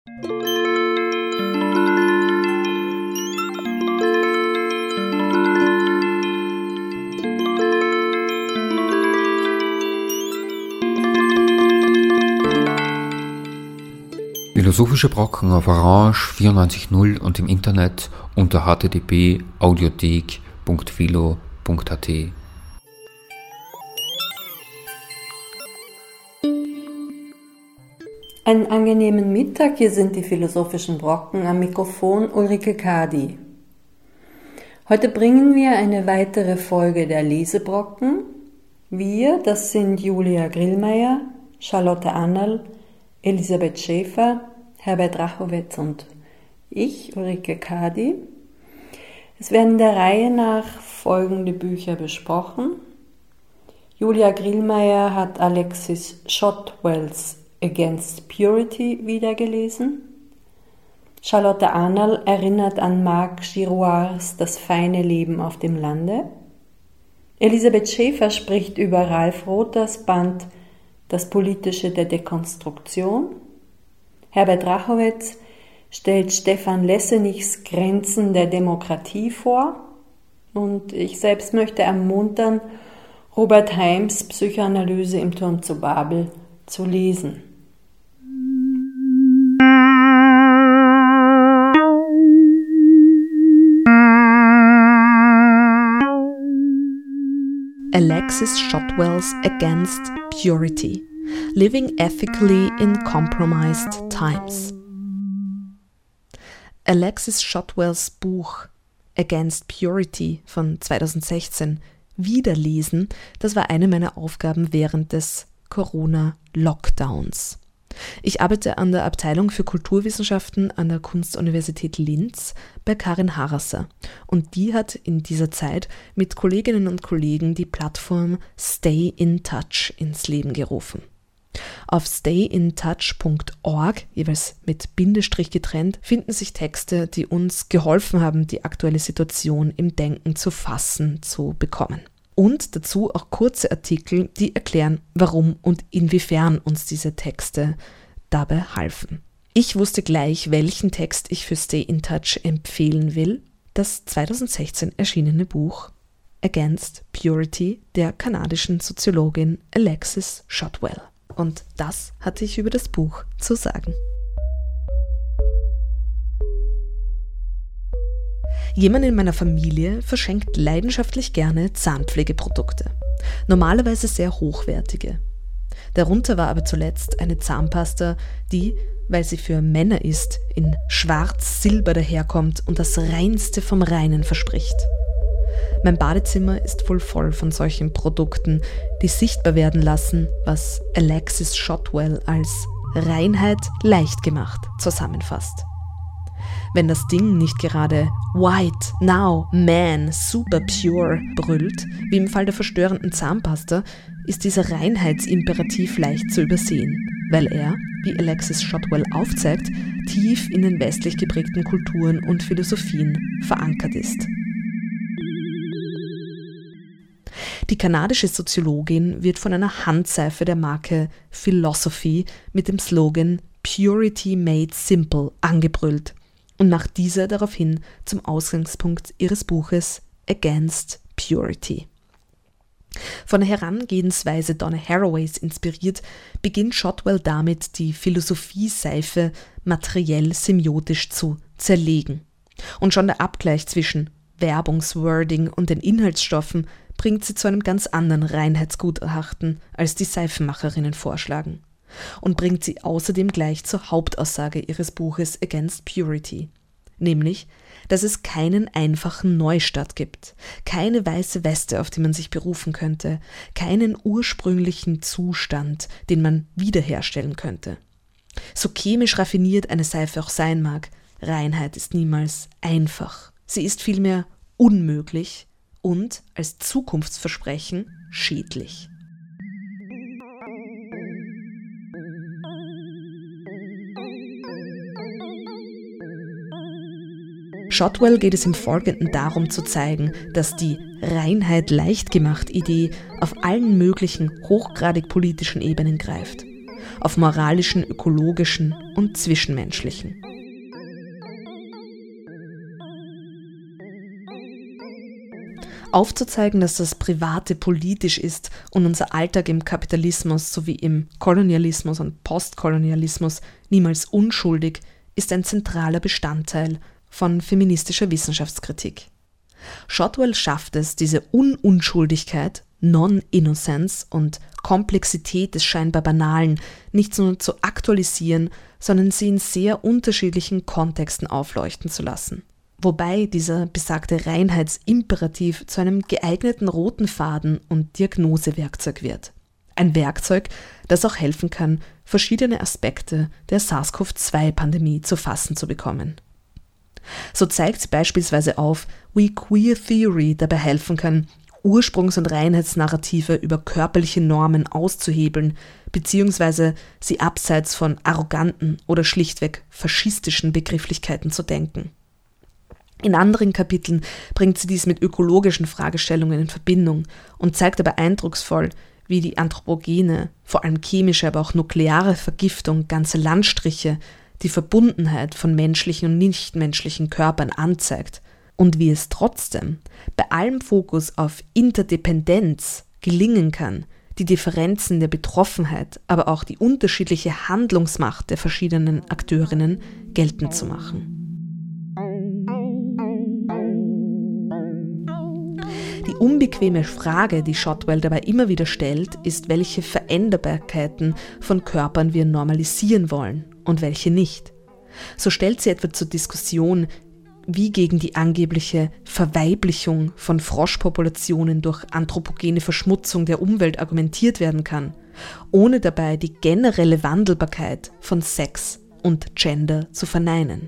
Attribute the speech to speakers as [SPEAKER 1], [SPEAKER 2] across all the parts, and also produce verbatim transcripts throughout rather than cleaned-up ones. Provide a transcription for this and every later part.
[SPEAKER 1] Philosophische Brocken auf Orange vierundneunzig Komma null und im Internet unter h t t p punkt audiothek punkt philo punkt a t.
[SPEAKER 2] Einen angenehmen Mittag, hier sind die Philosophischen Brocken, am Mikrofon Ulrike Kadi. Heute bringen wir eine weitere Folge der Lesebrocken. Wir, das sind Julia Grillmeier, Charlotte Annerl, Elisabeth Schäfer, Herbert Rachowitz und ich, Ulrike Kadi. Es werden der Reihe nach folgende Bücher besprochen. Julia Grillmeier hat Alexis Shotwells Against Purity wiedergelesen. Charlotte Annerl erinnert an Marc Girouards Das feine Leben auf dem Lande. Elisabeth Schäfer spricht über Ralf Rothers Band Das Politische der Dekonstruktion. Herbert Rachowitz stellt Stefan Lessenichs Grenzen der Demokratie vor. Und ich selbst möchte ermuntern, Robert Heims Psychoanalyse im Turm zu Babel zu lesen.
[SPEAKER 3] Alexis Shotwell's Against Purity, Living Ethically in Compromised Times. Alexis Shotwells Buch Against Purity von zweitausendsechzehn wiederlesen, das war eine meiner Aufgaben während des Corona-Lockdowns. Ich arbeite an der Abteilung für Kulturwissenschaften an der Kunstuniversität Linz bei Karin Harasser und die hat in dieser Zeit mit Kolleginnen und Kollegen die Plattform Stay in Touch ins Leben gerufen. Auf stay in touch punkt org, jeweils mit Bindestrich getrennt, finden sich Texte, die uns geholfen haben, die aktuelle Situation im Denken zu fassen, zu bekommen. Und dazu auch kurze Artikel, die erklären, warum und inwiefern uns diese Texte dabei halfen. Ich wusste gleich, welchen Text ich für Stay in Touch empfehlen will. Das zweitausendsechzehn erschienene Buch Against Purity der kanadischen Soziologin Alexis Shotwell. Und das hatte ich über das Buch zu sagen. Jemand in meiner Familie verschenkt leidenschaftlich gerne Zahnpflegeprodukte. Normalerweise sehr hochwertige. Darunter war aber zuletzt eine Zahnpasta, die, weil sie für Männer ist, in schwarz-silber daherkommt und das Reinste vom Reinen verspricht. Mein Badezimmer ist wohl voll von solchen Produkten, die sichtbar werden lassen, was Alexis Shotwell als Reinheit leicht gemacht zusammenfasst. Wenn das Ding nicht gerade White, Now, Man, Super Pure brüllt, wie im Fall der verstörenden Zahnpasta, ist dieser Reinheitsimperativ leicht zu übersehen, weil er, wie Alexis Shotwell aufzeigt, tief in den westlich geprägten Kulturen und Philosophien verankert ist. Die kanadische Soziologin wird von einer Handseife der Marke Philosophy mit dem Slogan Purity Made Simple angebrüllt und macht diese daraufhin zum Ausgangspunkt ihres Buches Against Purity. Von der Herangehensweise Donna Haraways inspiriert, beginnt Shotwell damit, die Philosophieseife materiell semiotisch zu zerlegen. Und schon der Abgleich zwischen Werbungswording und den Inhaltsstoffen bringt sie zu einem ganz anderen Reinheitsgutachten, als die Seifenmacherinnen vorschlagen. Und bringt sie außerdem gleich zur Hauptaussage ihres Buches Against Purity, nämlich, dass es keinen einfachen Neustart gibt, keine weiße Weste, auf die man sich berufen könnte, keinen ursprünglichen Zustand, den man wiederherstellen könnte. So chemisch raffiniert eine Seife auch sein mag, Reinheit ist niemals einfach. Sie ist vielmehr unmöglich und als Zukunftsversprechen schädlich. Shotwell geht es im Folgenden darum zu zeigen, dass die Reinheit leicht gemacht Idee auf allen möglichen hochgradig politischen Ebenen greift. auf moralischen, ökologischen und zwischenmenschlichen. Aufzuzeigen, dass das Private politisch ist und unser Alltag im Kapitalismus sowie im Kolonialismus und Postkolonialismus niemals unschuldig, ist ein zentraler Bestandteil von feministischer Wissenschaftskritik. Shotwell schafft es, diese Ununschuldigkeit, Non-Innocence und Komplexität des scheinbar Banalen nicht nur zu aktualisieren, sondern sie in sehr unterschiedlichen Kontexten aufleuchten zu lassen. Wobei dieser besagte Reinheitsimperativ zu einem geeigneten roten Faden und Diagnosewerkzeug wird. Ein Werkzeug, das auch helfen kann, verschiedene Aspekte der SARS-CoV zwei Pandemie zu fassen zu bekommen. So zeigt sie beispielsweise auf, wie Queer Theory dabei helfen kann, Ursprungs- und Reinheitsnarrative über körperliche Normen auszuhebeln, beziehungsweise sie abseits von arroganten oder schlichtweg faschistischen Begrifflichkeiten zu denken. In anderen Kapiteln bringt sie dies mit ökologischen Fragestellungen in Verbindung und zeigt dabei eindrucksvoll, wie die anthropogene, vor allem chemische, aber auch nukleare Vergiftung ganze Landstriche die Verbundenheit von menschlichen und nichtmenschlichen Körpern anzeigt und wie es trotzdem bei allem Fokus auf Interdependenz gelingen kann, die Differenzen der Betroffenheit, aber auch die unterschiedliche Handlungsmacht der verschiedenen Akteurinnen geltend zu machen. Die unbequeme Frage, die Shotwell dabei immer wieder stellt, ist, welche Veränderbarkeiten von Körpern wir normalisieren wollen und welche nicht. So stellt sie etwa zur Diskussion, wie gegen die angebliche Verweiblichung von Froschpopulationen durch anthropogene Verschmutzung der Umwelt argumentiert werden kann, ohne dabei die generelle Wandelbarkeit von Sex und Gender zu verneinen.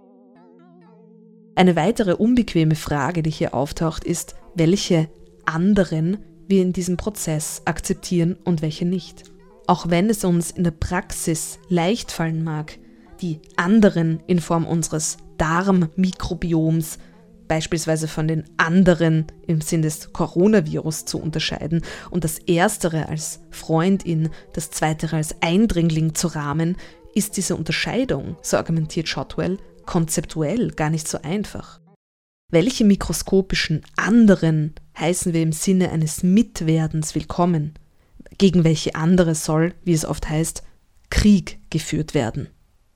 [SPEAKER 3] Eine weitere unbequeme Frage, die hier auftaucht, ist, welche anderen wir in diesem Prozess akzeptieren und welche nicht. Auch wenn es uns in der Praxis leicht fallen mag, die anderen in Form unseres Darmmikrobioms, beispielsweise von den anderen im Sinn des Coronavirus zu unterscheiden und das Erstere als Freundin, das Zweitere als Eindringling zu rahmen, ist diese Unterscheidung, so argumentiert Shotwell, konzeptuell gar nicht so einfach. Welche mikroskopischen anderen heißen wir im Sinne eines Mitwerdens willkommen? Gegen welche andere soll, wie es oft heißt, Krieg geführt werden?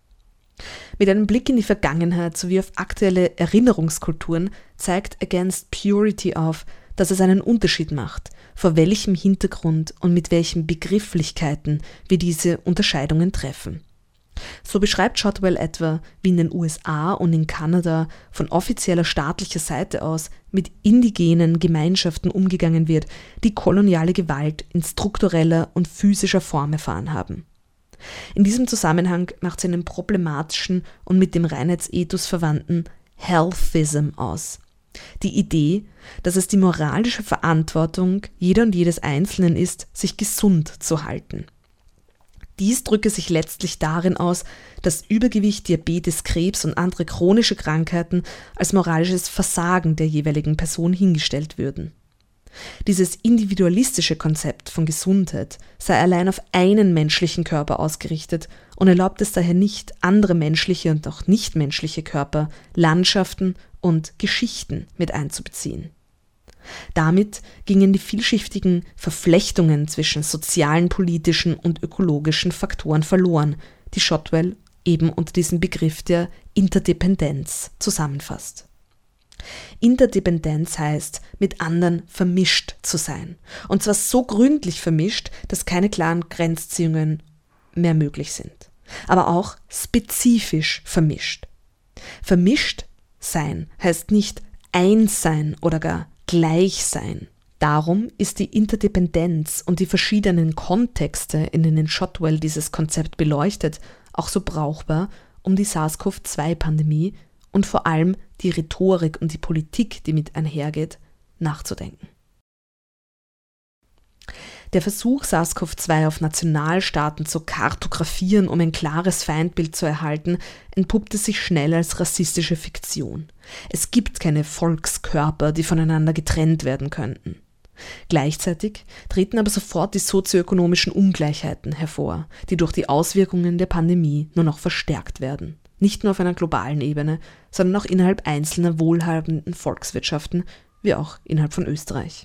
[SPEAKER 3] Mit einem Blick in die Vergangenheit sowie auf aktuelle Erinnerungskulturen zeigt Against Purity auf, dass es einen Unterschied macht, vor welchem Hintergrund und mit welchen Begrifflichkeiten wir diese Unterscheidungen treffen. So beschreibt Shotwell etwa, wie in den U S A und in Kanada von offizieller staatlicher Seite aus mit indigenen Gemeinschaften umgegangen wird, die koloniale Gewalt in struktureller und physischer Form erfahren haben. In diesem Zusammenhang macht sie einen problematischen und mit dem Reinheitsethos verwandten Healthism aus. Die Idee, dass es die moralische Verantwortung jeder und jedes Einzelnen ist, sich gesund zu halten. Dies drücke sich letztlich darin aus, dass Übergewicht, Diabetes, Krebs und andere chronische Krankheiten als moralisches Versagen der jeweiligen Person hingestellt würden. Dieses individualistische Konzept von Gesundheit sei allein auf einen menschlichen Körper ausgerichtet und erlaubt es daher nicht, andere menschliche und auch nichtmenschliche Körper, Landschaften und Geschichten mit einzubeziehen. Damit gingen die vielschichtigen Verflechtungen zwischen sozialen, politischen und ökologischen Faktoren verloren, die Shotwell eben unter diesem Begriff der Interdependenz zusammenfasst. Interdependenz heißt, mit anderen vermischt zu sein. Und zwar so gründlich vermischt, dass keine klaren Grenzziehungen mehr möglich sind. Aber auch spezifisch vermischt. Vermischt sein heißt nicht eins sein oder gar gleich sein. Darum ist die Interdependenz und die verschiedenen Kontexte, in denen Shotwell dieses Konzept beleuchtet, auch so brauchbar, um die SARS-CoV zwei Pandemie und vor allem die Rhetorik und die Politik, die mit einhergeht, nachzudenken. Der Versuch, SARS-CoV zwei auf Nationalstaaten zu kartografieren, um ein klares Feindbild zu erhalten, entpuppte sich schnell als rassistische Fiktion. Es gibt keine Volkskörper, die voneinander getrennt werden könnten. Gleichzeitig treten aber sofort die sozioökonomischen Ungleichheiten hervor, die durch die Auswirkungen der Pandemie nur noch verstärkt werden. Nicht nur auf einer globalen Ebene, sondern auch innerhalb einzelner wohlhabenden Volkswirtschaften, wie auch innerhalb von Österreich.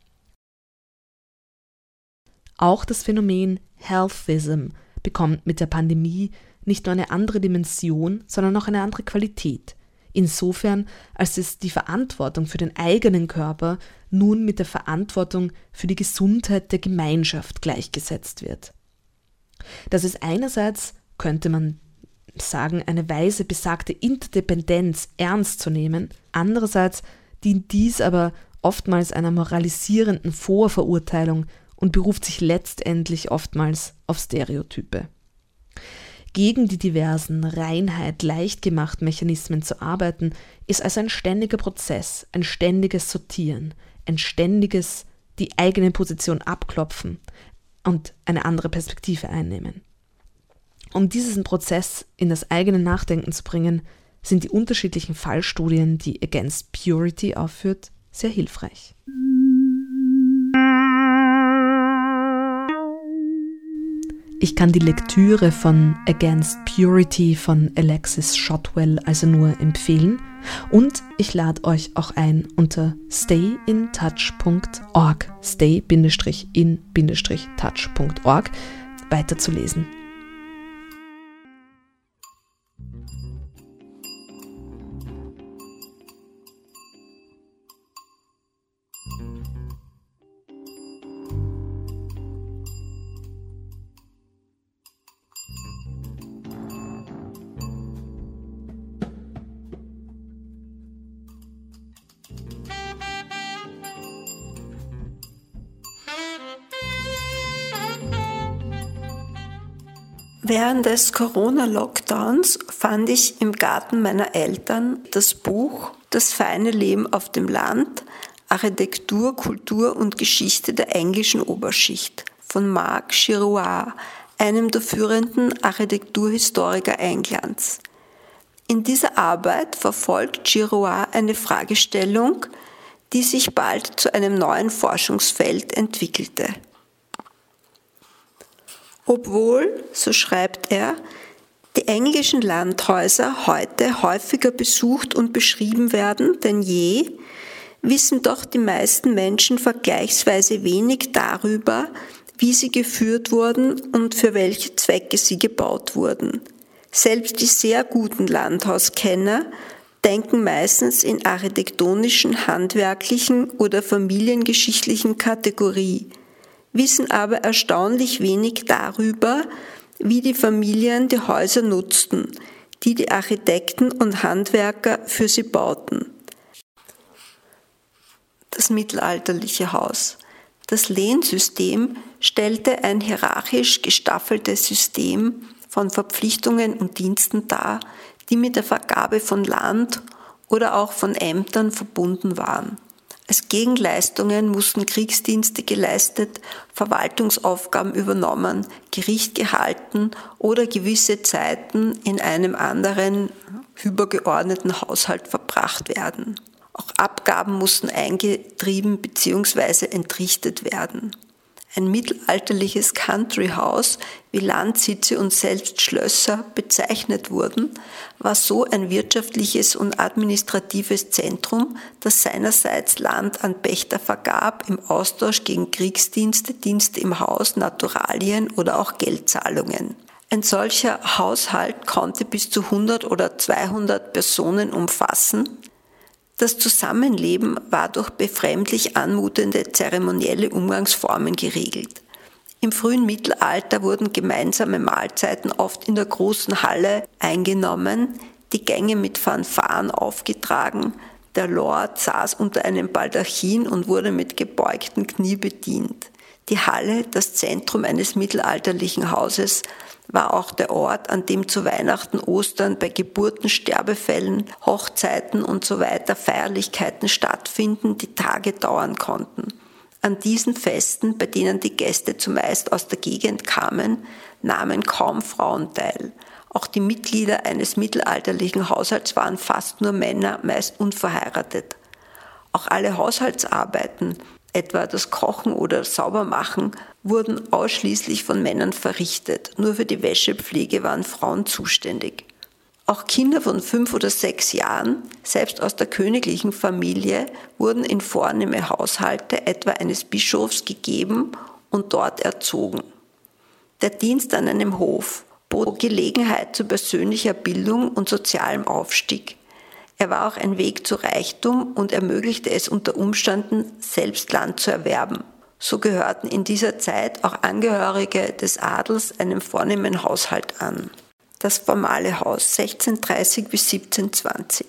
[SPEAKER 3] Auch das Phänomen Healthism bekommt mit der Pandemie nicht nur eine andere Dimension, sondern auch eine andere Qualität. Insofern, als es die Verantwortung für den eigenen Körper nun mit der Verantwortung für die Gesundheit der Gemeinschaft gleichgesetzt wird. Das ist einerseits, könnte man sagen, eine weise besagte Interdependenz ernst zu nehmen, andererseits dient dies aber oftmals einer moralisierenden Vorverurteilung und beruft sich letztendlich oftmals auf Stereotype. Gegen die diversen Reinheit-Leichtgemacht-Mechanismen zu arbeiten, ist also ein ständiger Prozess, ein ständiges Sortieren, ein ständiges die eigene Position abklopfen und eine andere Perspektive einnehmen. Um diesen Prozess in das eigene Nachdenken zu bringen, sind die unterschiedlichen Fallstudien, die Against Purity aufführt, sehr hilfreich. Ich kann die Lektüre von Against Purity von Alexis Shotwell also nur empfehlen und ich lade euch auch ein, unter stay in touch punkt org, stay in touch punkt org weiterzulesen.
[SPEAKER 4] Während des Corona-Lockdowns fand ich im Garten meiner Eltern das Buch Das feine Leben auf dem Land, Architektur, Kultur und Geschichte der englischen Oberschicht von Marc Giroir, einem der führenden Architekturhistoriker Englands. In dieser Arbeit verfolgt Giroir eine Fragestellung, die sich bald zu einem neuen Forschungsfeld entwickelte. Obwohl, so schreibt er, die englischen Landhäuser heute häufiger besucht und beschrieben werden denn je, wissen doch die meisten Menschen vergleichsweise wenig darüber, wie sie geführt wurden und für welche Zwecke sie gebaut wurden. Selbst die sehr guten Landhauskenner denken meistens in architektonischen, handwerklichen oder familiengeschichtlichen Kategorien, wissen aber erstaunlich wenig darüber, wie die Familien die Häuser nutzten, die die Architekten und Handwerker für sie bauten. Das mittelalterliche Haus. Das Lehnsystem stellte ein hierarchisch gestaffeltes System von Verpflichtungen und Diensten dar, die mit der Vergabe von Land oder auch von Ämtern verbunden waren. Als Gegenleistungen mussten Kriegsdienste geleistet, Verwaltungsaufgaben übernommen, Gericht gehalten oder gewisse Zeiten in einem anderen, übergeordneten Haushalt verbracht werden. Auch Abgaben mussten eingetrieben bzw. entrichtet werden. Ein mittelalterliches Country House, wie Landsitze und selbst Schlösser bezeichnet wurden, war so ein wirtschaftliches und administratives Zentrum, das seinerseits Land an Pächter vergab im Austausch gegen Kriegsdienste, Dienste im Haus, Naturalien oder auch Geldzahlungen. Ein solcher Haushalt konnte bis zu hundert oder zweihundert Personen umfassen. Das Zusammenleben war durch befremdlich anmutende zeremonielle Umgangsformen geregelt. Im frühen Mittelalter wurden gemeinsame Mahlzeiten oft in der großen Halle eingenommen, die Gänge mit Fanfaren aufgetragen, der Lord saß unter einem Baldachin und wurde mit gebeugtem Knie bedient. Die Halle, das Zentrum eines mittelalterlichen Hauses, war auch der Ort, an dem zu Weihnachten, Ostern, bei Geburten, Sterbefällen, Hochzeiten und so weiter Feierlichkeiten stattfinden, die Tage dauern konnten. An diesen Festen, bei denen die Gäste zumeist aus der Gegend kamen, nahmen kaum Frauen teil. Auch die Mitglieder eines mittelalterlichen Haushalts waren fast nur Männer, meist unverheiratet. Auch alle Haushaltsarbeiten, etwa das Kochen oder Saubermachen, wurden ausschließlich von Männern verrichtet. Nur für die Wäschepflege waren Frauen zuständig. Auch Kinder von fünf oder sechs Jahren, selbst aus der königlichen Familie, wurden in vornehme Haushalte, etwa eines Bischofs, gegeben und dort erzogen. Der Dienst an einem Hof bot Gelegenheit zu persönlicher Bildung und sozialem Aufstieg. Er war auch ein Weg zu Reichtum und ermöglichte es unter Umständen, selbst Land zu erwerben. So gehörten in dieser Zeit auch Angehörige des Adels einem vornehmen Haushalt an. Das formale Haus sechzehnhundertdreißig bis siebzehnhundertzwanzig.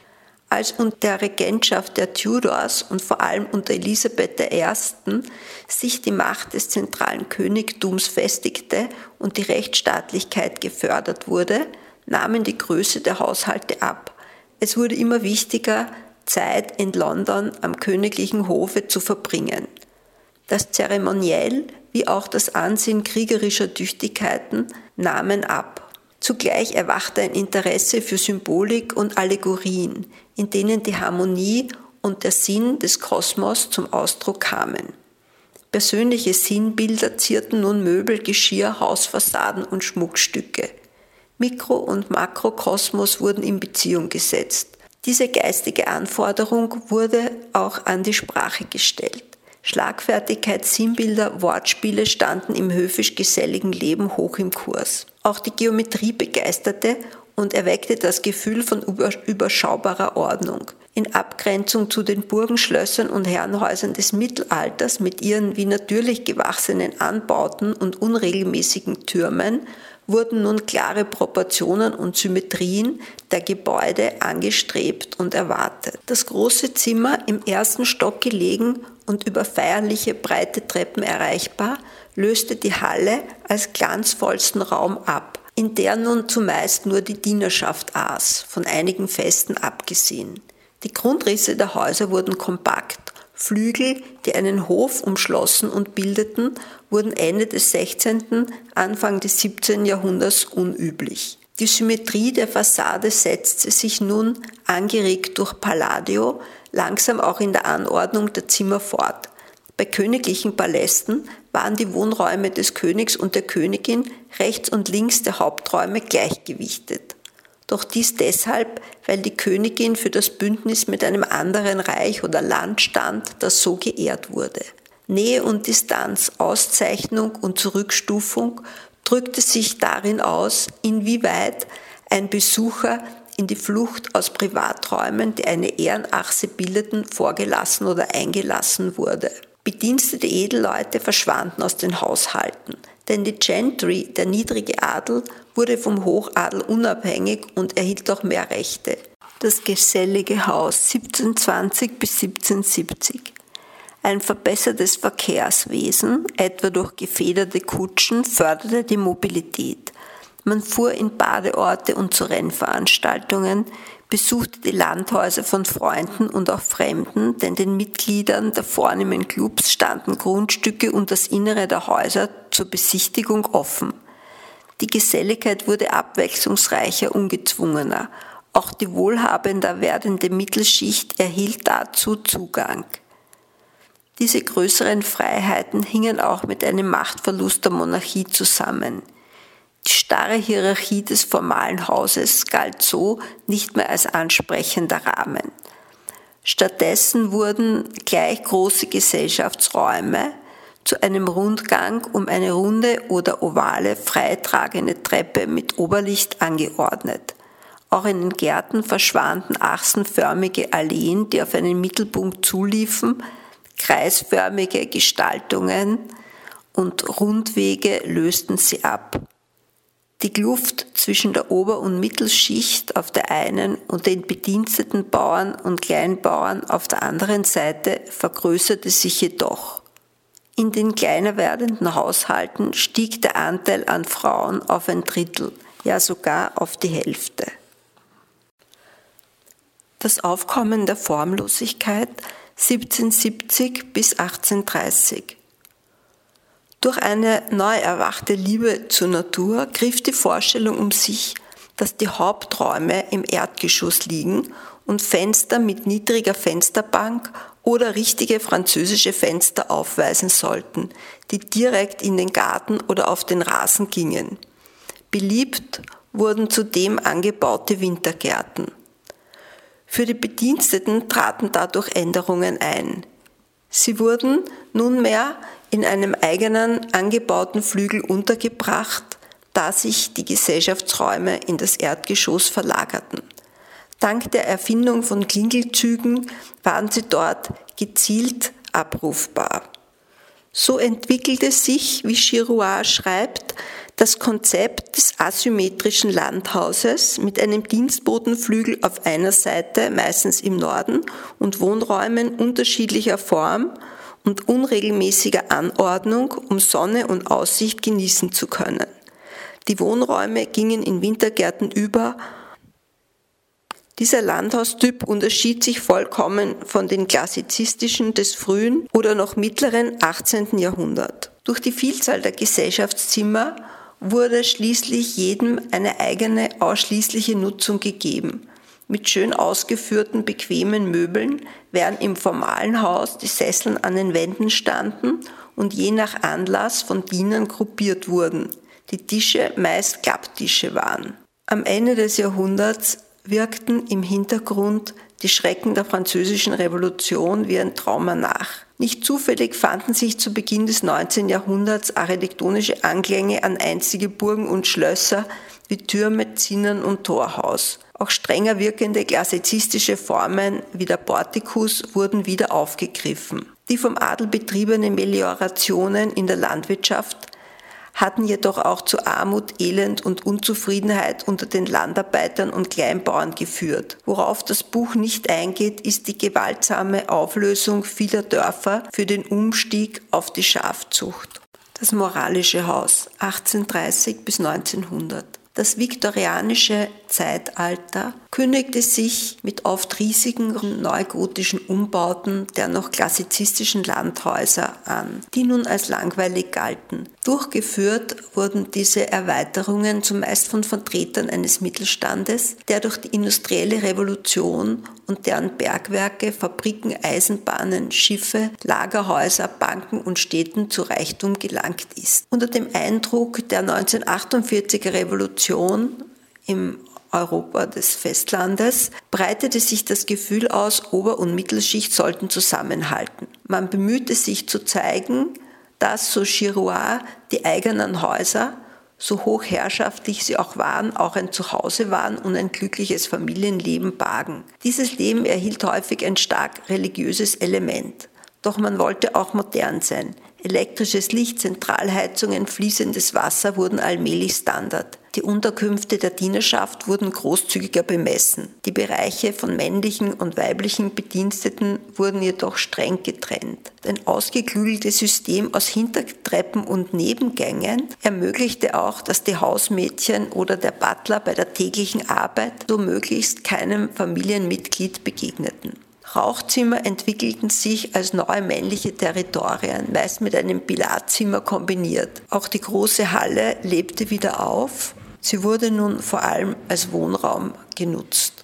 [SPEAKER 4] Als unter der Regentschaft der Tudors und vor allem unter Elisabeth der Ersten sich die Macht des zentralen Königtums festigte und die Rechtsstaatlichkeit gefördert wurde, nahmen die Größe der Haushalte ab. Es wurde immer wichtiger, Zeit in London am königlichen Hofe zu verbringen. Das Zeremoniell wie auch das Ansehen kriegerischer Tüchtigkeiten nahmen ab. Zugleich erwachte ein Interesse für Symbolik und Allegorien, in denen die Harmonie und der Sinn des Kosmos zum Ausdruck kamen. Persönliche Sinnbilder zierten nun Möbel, Geschirr, Hausfassaden und Schmuckstücke. Mikro- und Makrokosmos wurden in Beziehung gesetzt. Diese geistige Anforderung wurde auch an die Sprache gestellt. Schlagfertigkeit, Sinnbilder, Wortspiele standen im höfisch-geselligen Leben hoch im Kurs. Auch die Geometrie begeisterte und erweckte das Gefühl von überschaubarer Ordnung. In Abgrenzung zu den Burgen, Schlössern und Herrenhäusern des Mittelalters mit ihren wie natürlich gewachsenen Anbauten und unregelmäßigen Türmen wurden nun klare Proportionen und Symmetrien der Gebäude angestrebt und erwartet. Das große Zimmer, im ersten Stock gelegen und über feierliche breite Treppen erreichbar, löste die Halle als glanzvollsten Raum ab, in der nun zumeist nur die Dienerschaft aß, von einigen Festen abgesehen. Die Grundrisse der Häuser wurden kompakt. Flügel, die einen Hof umschlossen und bildeten, wurden Ende des sechzehnten, Anfang des siebzehnten Jahrhunderts unüblich. Die Symmetrie der Fassade setzte sich nun, angeregt durch Palladio, langsam auch in der Anordnung der Zimmer fort. Bei königlichen Palästen waren die Wohnräume des Königs und der Königin rechts und links der Haupträume gleichgewichtet. Doch dies deshalb, weil die Königin für das Bündnis mit einem anderen Reich oder Land stand, das so geehrt wurde. Nähe und Distanz, Auszeichnung und Zurückstufung drückte sich darin aus, inwieweit ein Besucher in die Flucht aus Privaträumen, die eine Ehrenachse bildeten, vorgelassen oder eingelassen wurde. Bedienstete Edelleute verschwanden aus den Haushalten, denn die Gentry, der niedrige Adel, wurde vom Hochadel unabhängig und erhielt auch mehr Rechte. Das gesellige Haus siebzehnhundertzwanzig bis siebzehnhundertsiebzig. Ein verbessertes Verkehrswesen, etwa durch gefederte Kutschen, förderte die Mobilität. Man fuhr in Badeorte und zu Rennveranstaltungen, besuchte die Landhäuser von Freunden und auch Fremden, denn den Mitgliedern der vornehmen Clubs standen Grundstücke und das Innere der Häuser zur Besichtigung offen. Die Geselligkeit wurde abwechslungsreicher, ungezwungener. Auch die wohlhabender werdende Mittelschicht erhielt dazu Zugang. Diese größeren Freiheiten hingen auch mit einem Machtverlust der Monarchie zusammen. Die starre Hierarchie des formalen Hauses galt so nicht mehr als ansprechender Rahmen. Stattdessen wurden gleich große Gesellschaftsräume zu einem Rundgang um eine runde oder ovale, freitragende Treppe mit Oberlicht angeordnet. Auch in den Gärten verschwanden achsenförmige Alleen, die auf einen Mittelpunkt zuliefen, kreisförmige Gestaltungen und Rundwege lösten sie ab. Die Kluft zwischen der Ober- und Mittelschicht auf der einen und den bediensteten Bauern und Kleinbauern auf der anderen Seite vergrößerte sich jedoch. In den kleiner werdenden Haushalten stieg der Anteil an Frauen auf ein Drittel, ja sogar auf die Hälfte. Das Aufkommen der Formlosigkeit siebzehnhundertsiebzig bis achtzehnhundertdreißig. Durch eine neu erwachte Liebe zur Natur griff die Vorstellung um sich, dass die Haupträume im Erdgeschoss liegen und Fenster mit niedriger Fensterbank oder richtige französische Fenster aufweisen sollten, die direkt in den Garten oder auf den Rasen gingen. Beliebt wurden zudem angebaute Wintergärten. Für die Bediensteten traten dadurch Änderungen ein. Sie wurden nunmehr in einem eigenen angebauten Flügel untergebracht, da sich die Gesellschaftsräume in das Erdgeschoss verlagerten. Dank der Erfindung von Klingelzügen waren sie dort gezielt abrufbar. So entwickelte sich, wie Girouard schreibt, das Konzept des asymmetrischen Landhauses mit einem Dienstbotenflügel auf einer Seite, meistens im Norden, und Wohnräumen unterschiedlicher Form und unregelmäßiger Anordnung, um Sonne und Aussicht genießen zu können. Die Wohnräume gingen in Wintergärten über. Dieser Landhaustyp unterschied sich vollkommen von den klassizistischen des frühen oder noch mittleren achtzehnten Jahrhunderts. Durch die Vielzahl der Gesellschaftszimmer wurde schließlich jedem eine eigene ausschließliche Nutzung gegeben. Mit schön ausgeführten, bequemen Möbeln, während im formalen Haus die Sesseln an den Wänden standen und je nach Anlass von Dienern gruppiert wurden. Die Tische meist Klapptische waren. Am Ende des Jahrhunderts wirkten im Hintergrund die Schrecken der Französischen Revolution wie ein Trauma nach. Nicht zufällig fanden sich zu Beginn des neunzehnten Jahrhunderts architektonische Anklänge an einstige Burgen und Schlösser wie Türme, Zinnen und Torhaus. Auch strenger wirkende klassizistische Formen wie der Portikus wurden wieder aufgegriffen. Die vom Adel betriebenen Meliorationen in der Landwirtschaft hatten jedoch auch zu Armut, Elend und Unzufriedenheit unter den Landarbeitern und Kleinbauern geführt. Worauf das Buch nicht eingeht, ist die gewaltsame Auflösung vieler Dörfer für den Umstieg auf die Schafzucht. Das moralische Haus, achtzehnhundertdreißig bis neunzehnhundert. Das viktorianische Zeitalter kündigte sich mit oft riesigen neugotischen Umbauten der noch klassizistischen Landhäuser an, die nun als langweilig galten. Durchgeführt wurden diese Erweiterungen zumeist von Vertretern eines Mittelstandes, der durch die industrielle Revolution und deren Bergwerke, Fabriken, Eisenbahnen, Schiffe, Lagerhäuser, Banken und Städten zu Reichtum gelangt ist. Unter dem Eindruck der neunzehnhundertachtundvierziger Revolution im Europa des Festlandes breitete sich das Gefühl aus, Ober- und Mittelschicht sollten zusammenhalten. Man bemühte sich zu zeigen, dass, so Girouard, die eigenen Häuser, so hochherrschaftlich sie auch waren, auch ein Zuhause waren und ein glückliches Familienleben bargen. Dieses Leben erhielt häufig ein stark religiöses Element. Doch man wollte auch modern sein. Elektrisches Licht, Zentralheizungen, fließendes Wasser wurden allmählich Standard. Die Unterkünfte der Dienerschaft wurden großzügiger bemessen. Die Bereiche von männlichen und weiblichen Bediensteten wurden jedoch streng getrennt. Ein ausgeklügeltes System aus Hintertreppen und Nebengängen ermöglichte auch, dass die Hausmädchen oder der Butler bei der täglichen Arbeit so möglichst keinem Familienmitglied begegneten. Rauchzimmer entwickelten sich als neue männliche Territorien, meist mit einem Pilatzimmer kombiniert. Auch die große Halle lebte wieder auf. Sie wurde nun vor allem als Wohnraum genutzt.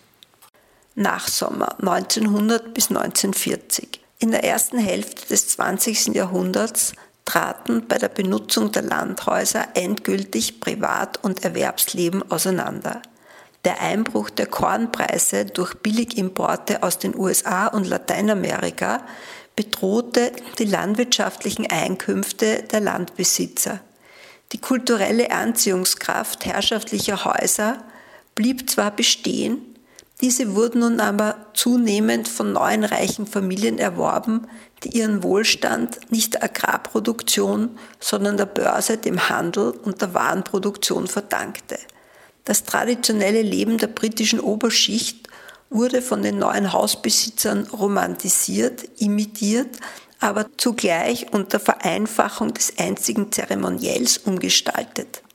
[SPEAKER 4] Nachsommer neunzehnhundert bis neunzehnhundertvierzig. In der ersten Hälfte des zwanzigsten Jahrhunderts traten bei der Benutzung der Landhäuser endgültig Privat- und Erwerbsleben auseinander. Der Einbruch der Kornpreise durch Billigimporte aus den U S A und Lateinamerika bedrohte die landwirtschaftlichen Einkünfte der Landbesitzer. Die kulturelle Anziehungskraft herrschaftlicher Häuser blieb zwar bestehen, diese wurden nun aber zunehmend von neuen reichen Familien erworben, die ihren Wohlstand nicht der Agrarproduktion, sondern der Börse, dem Handel und der Warenproduktion verdankte. Das traditionelle Leben der britischen Oberschicht wurde von den neuen Hausbesitzern romantisiert, imitiert, aber zugleich unter Vereinfachung des einzigen Zeremoniells umgestaltet.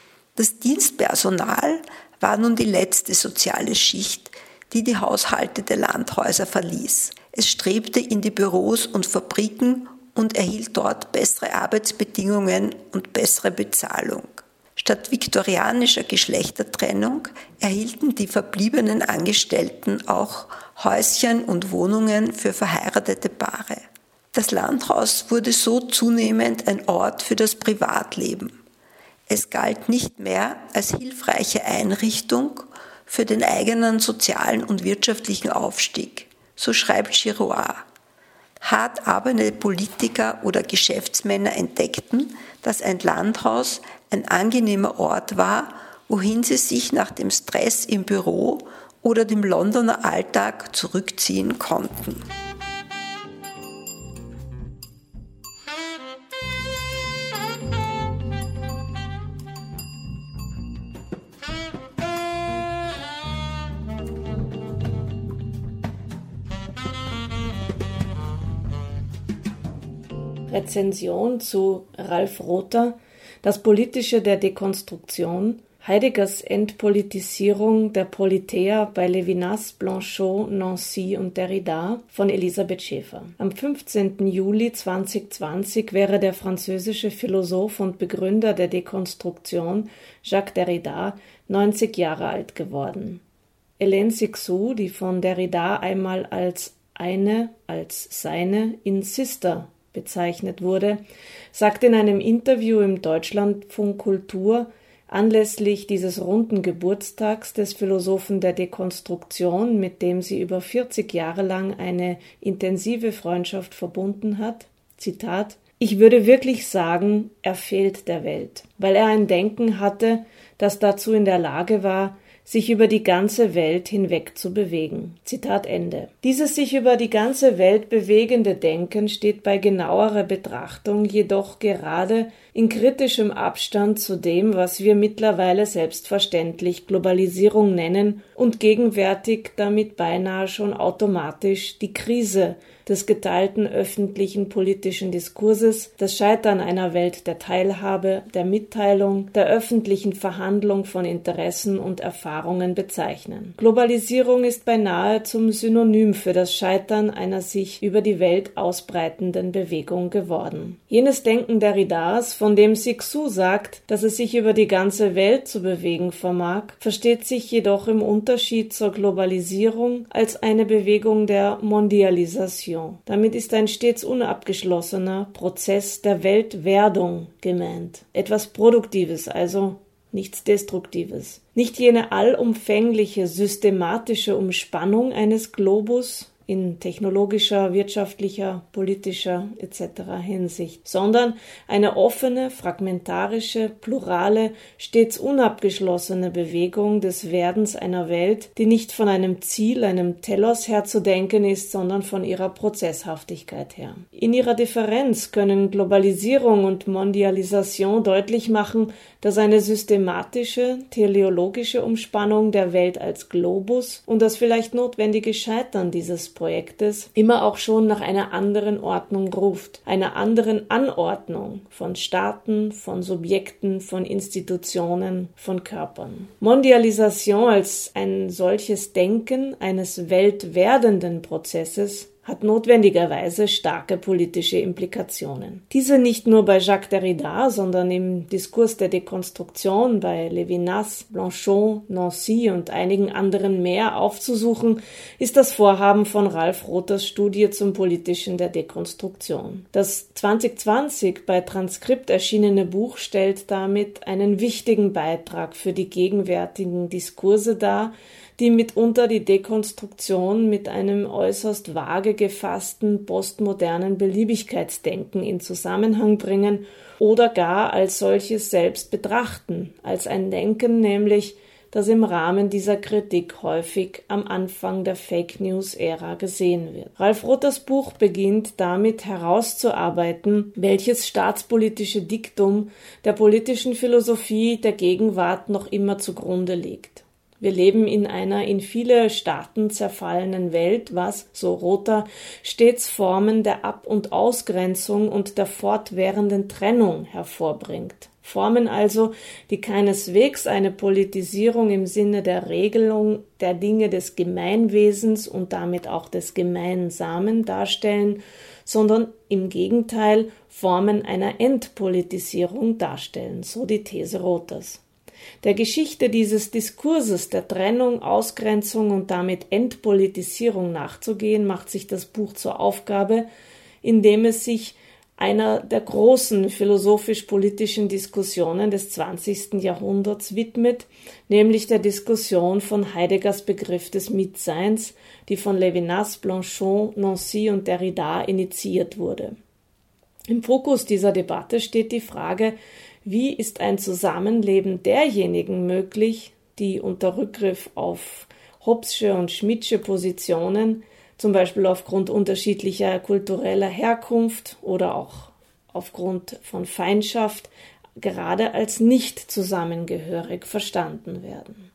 [SPEAKER 4] Das Dienstpersonal war nun die letzte soziale Schicht, die die Haushalte der Landhäuser verließ. Es strebte in die Büros und Fabriken und erhielt dort bessere Arbeitsbedingungen und bessere Bezahlung. Statt viktorianischer Geschlechtertrennung erhielten die verbliebenen Angestellten auch Häuschen und Wohnungen für verheiratete Paare. Das Landhaus wurde so zunehmend ein Ort für das Privatleben. Es galt nicht mehr als hilfreiche Einrichtung für den eigenen sozialen und wirtschaftlichen Aufstieg, so schreibt Giroir. Hart arbeitende Politiker oder Geschäftsmänner entdeckten, dass ein Landhaus ein angenehmer Ort war, wohin sie sich nach dem Stress im Büro oder dem Londoner Alltag zurückziehen konnten.
[SPEAKER 5] Rezension zu Ralf Rother, Das Politische der Dekonstruktion, Heideggers Entpolitisierung der Politeia bei Levinas, Blanchot, Nancy und Derrida von Elisabeth Schäfer. Am fünfzehnten Juli zweitausendzwanzig wäre der französische Philosoph und Begründer der Dekonstruktion Jacques Derrida neunzig Jahre alt geworden. Hélène Cixous, die von Derrida einmal als eine, als seine Insister bezeichnet wurde, sagt in einem Interview im Deutschlandfunk Kultur anlässlich dieses runden Geburtstags des Philosophen der Dekonstruktion, mit dem sie über vierzig Jahre lang eine intensive Freundschaft verbunden hat, Zitat: Ich würde wirklich sagen, er fehlt der Welt, weil er ein Denken hatte, das dazu in der Lage war, sich über die ganze Welt hinweg zu bewegen. Zitat Ende. Dieses sich über die ganze Welt bewegende Denken steht bei genauerer Betrachtung jedoch gerade in kritischem Abstand zu dem, was wir mittlerweile selbstverständlich Globalisierung nennen und gegenwärtig damit beinahe schon automatisch die Krise des geteilten öffentlichen politischen Diskurses, das Scheitern einer Welt der Teilhabe, der Mitteilung, der öffentlichen Verhandlung von Interessen und Erfahrungen bezeichnen. Globalisierung ist beinahe zum Synonym für das Scheitern einer sich über die Welt ausbreitenden Bewegung geworden. Jenes Denken Derridas, von dem Cixous sagt, dass es sich über die ganze Welt zu bewegen vermag, versteht sich jedoch im Unterschied zur Globalisierung als eine Bewegung der Mondialisation. Damit ist ein stets unabgeschlossener Prozess der Weltwerdung gemeint. Etwas Produktives, also nichts Destruktives. Nicht jene allumfängliche, systematische Umspannung eines Globus in technologischer, wirtschaftlicher, politischer et cetera Hinsicht, sondern eine offene, fragmentarische, plurale, stets unabgeschlossene Bewegung des Werdens einer Welt, die nicht von einem Ziel, einem Telos her zu denken ist, sondern von ihrer Prozesshaftigkeit her. In ihrer Differenz können Globalisierung und Mondialisation deutlich machen, dass eine systematische, teleologische Umspannung der Welt als Globus und das vielleicht notwendige Scheitern dieses Projektes immer auch schon nach einer anderen Ordnung ruft, einer anderen Anordnung von Staaten, von Subjekten, von Institutionen, von Körpern. Mondialisation als ein solches Denken eines weltwerdenden Prozesses hat notwendigerweise starke politische Implikationen. Diese nicht nur bei Jacques Derrida, sondern im Diskurs der Dekonstruktion bei Levinas, Blanchot, Nancy und einigen anderen mehr aufzusuchen, ist das Vorhaben von Ralf Rothers Studie zum Politischen der Dekonstruktion. Das zwanzig zwanzig bei Transkript erschienene Buch stellt damit einen wichtigen Beitrag für die gegenwärtigen Diskurse dar, die mitunter die Dekonstruktion mit einem äußerst vage gefassten postmodernen Beliebigkeitsdenken in Zusammenhang bringen oder gar als solches selbst betrachten, als ein Denken nämlich, das im Rahmen dieser Kritik häufig am Anfang der Fake-News-Ära gesehen wird. Ralf Rothers Buch beginnt damit herauszuarbeiten, welches staatspolitische Diktum der politischen Philosophie der Gegenwart noch immer zugrunde liegt. Wir leben in einer in viele Staaten zerfallenen Welt, was, so Rother, stets Formen der Ab- und Ausgrenzung und der fortwährenden Trennung hervorbringt. Formen also, die keineswegs eine Politisierung im Sinne der Regelung der Dinge des Gemeinwesens und damit auch des Gemeinsamen darstellen, sondern im Gegenteil Formen einer Entpolitisierung darstellen, so die These Rothers. Der Geschichte dieses Diskurses der Trennung, Ausgrenzung und damit Entpolitisierung nachzugehen, macht sich das Buch zur Aufgabe, indem es sich einer der großen philosophisch-politischen Diskussionen des zwanzigsten Jahrhunderts widmet, nämlich der Diskussion von Heideggers Begriff des Mitseins, die von Levinas, Blanchot, Nancy und Derrida initiiert wurde. Im Fokus dieser Debatte steht die Frage, wie ist ein Zusammenleben derjenigen möglich, die unter Rückgriff auf Hobbesche und Schmidtsche Positionen, zum Beispiel aufgrund unterschiedlicher kultureller Herkunft oder auch aufgrund von Feindschaft, gerade als nicht zusammengehörig verstanden werden.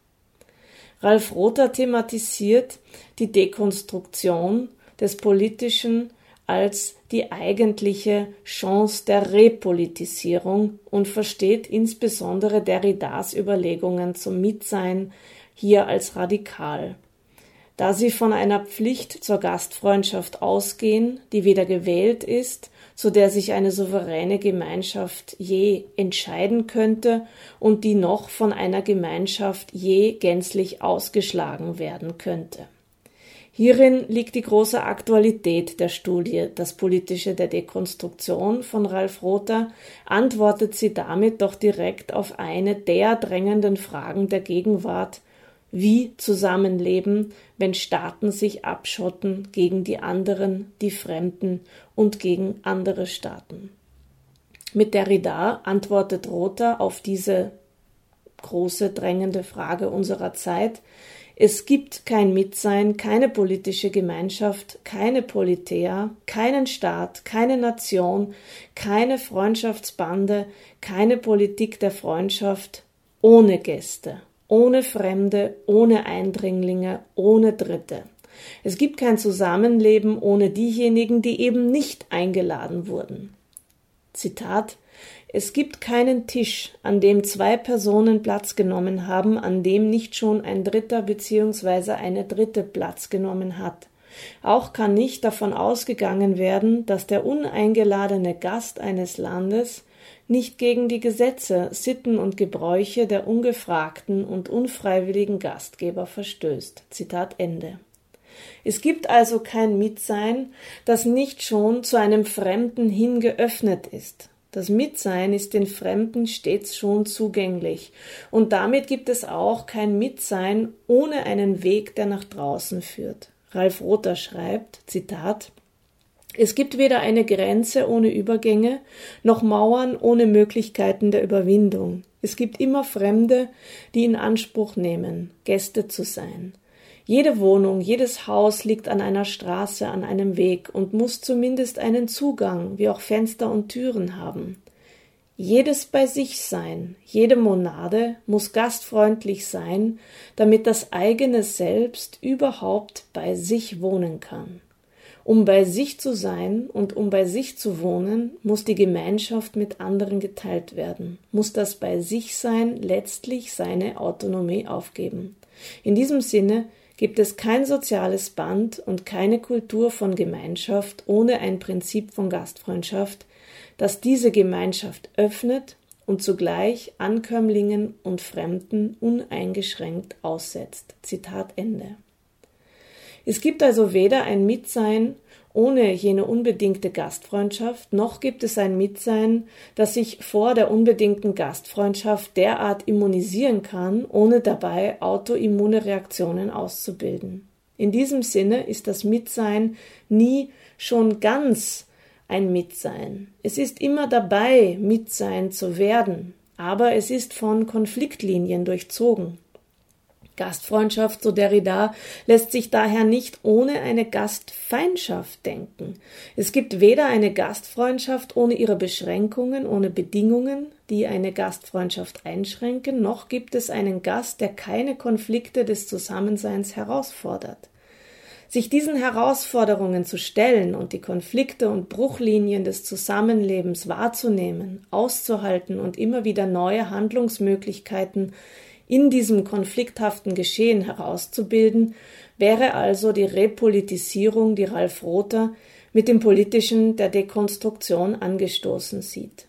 [SPEAKER 5] Ralf Rother thematisiert die Dekonstruktion des Politischen als die eigentliche Chance der Repolitisierung und versteht insbesondere Derridas Überlegungen zum Mitsein hier als radikal. Da sie von einer Pflicht zur Gastfreundschaft ausgehen, die weder gewählt ist, zu der sich eine souveräne Gemeinschaft je entscheiden könnte und die noch von einer Gemeinschaft je gänzlich ausgeschlagen werden könnte. Hierin liegt die große Aktualität der Studie Das Politische der Dekonstruktion von Ralf Rother, antwortet sie damit doch direkt auf eine der drängenden Fragen der Gegenwart: Wie zusammenleben, wenn Staaten sich abschotten gegen die anderen, die Fremden und gegen andere Staaten? Mit Derrida antwortet Rother auf diese große drängende Frage unserer Zeit: Es gibt kein Mitsein, keine politische Gemeinschaft, keine Politeia, keinen Staat, keine Nation, keine Freundschaftsbande, keine Politik der Freundschaft ohne Gäste, ohne Fremde, ohne Eindringlinge, ohne Dritte. Es gibt kein Zusammenleben ohne diejenigen, die eben nicht eingeladen wurden. Zitat: Es gibt keinen Tisch, an dem zwei Personen Platz genommen haben, an dem nicht schon ein Dritter bzw. eine Dritte Platz genommen hat. Auch kann nicht davon ausgegangen werden, dass der uneingeladene Gast eines Landes nicht gegen die Gesetze, Sitten und Gebräuche der ungefragten und unfreiwilligen Gastgeber verstößt. Zitat Ende. Es gibt also kein Mitsein, das nicht schon zu einem Fremden hin geöffnet ist. Das Mitsein ist den Fremden stets schon zugänglich, und damit gibt es auch kein Mitsein ohne einen Weg, der nach draußen führt. Ralf Rother schreibt, Zitat: Es gibt weder eine Grenze ohne Übergänge, noch Mauern ohne Möglichkeiten der Überwindung. Es gibt immer Fremde, die in Anspruch nehmen, Gäste zu sein. Jede Wohnung, jedes Haus liegt an einer Straße, an einem Weg und muss zumindest einen Zugang, wie auch Fenster und Türen haben. Jedes bei sich sein, jede Monade muss gastfreundlich sein, damit das eigene Selbst überhaupt bei sich wohnen kann. Um bei sich zu sein und um bei sich zu wohnen, muss die Gemeinschaft mit anderen geteilt werden, muss das bei sich sein letztlich seine Autonomie aufgeben. In diesem Sinne gibt es kein soziales Band und keine Kultur von Gemeinschaft ohne ein Prinzip von Gastfreundschaft, das diese Gemeinschaft öffnet und zugleich Ankömmlingen und Fremden uneingeschränkt aussetzt. Zitat Ende. Es gibt also weder ein Mitsein ohne jene unbedingte Gastfreundschaft, noch gibt es ein Mitsein, das sich vor der unbedingten Gastfreundschaft derart immunisieren kann, ohne dabei autoimmune Reaktionen auszubilden. In diesem Sinne ist das Mitsein nie schon ganz ein Mitsein. Es ist immer dabei, Mitsein zu werden, aber es ist von Konfliktlinien durchzogen. Gastfreundschaft, so Derrida, lässt sich daher nicht ohne eine Gastfeindschaft denken. Es gibt weder eine Gastfreundschaft ohne ihre Beschränkungen, ohne Bedingungen, die eine Gastfreundschaft einschränken, noch gibt es einen Gast, der keine Konflikte des Zusammenseins herausfordert. Sich diesen Herausforderungen zu stellen und die Konflikte und Bruchlinien des Zusammenlebens wahrzunehmen, auszuhalten und immer wieder neue Handlungsmöglichkeiten in diesem konflikthaften Geschehen herauszubilden, wäre also die Repolitisierung, die Ralf Rother mit dem Politischen der Dekonstruktion angestoßen sieht.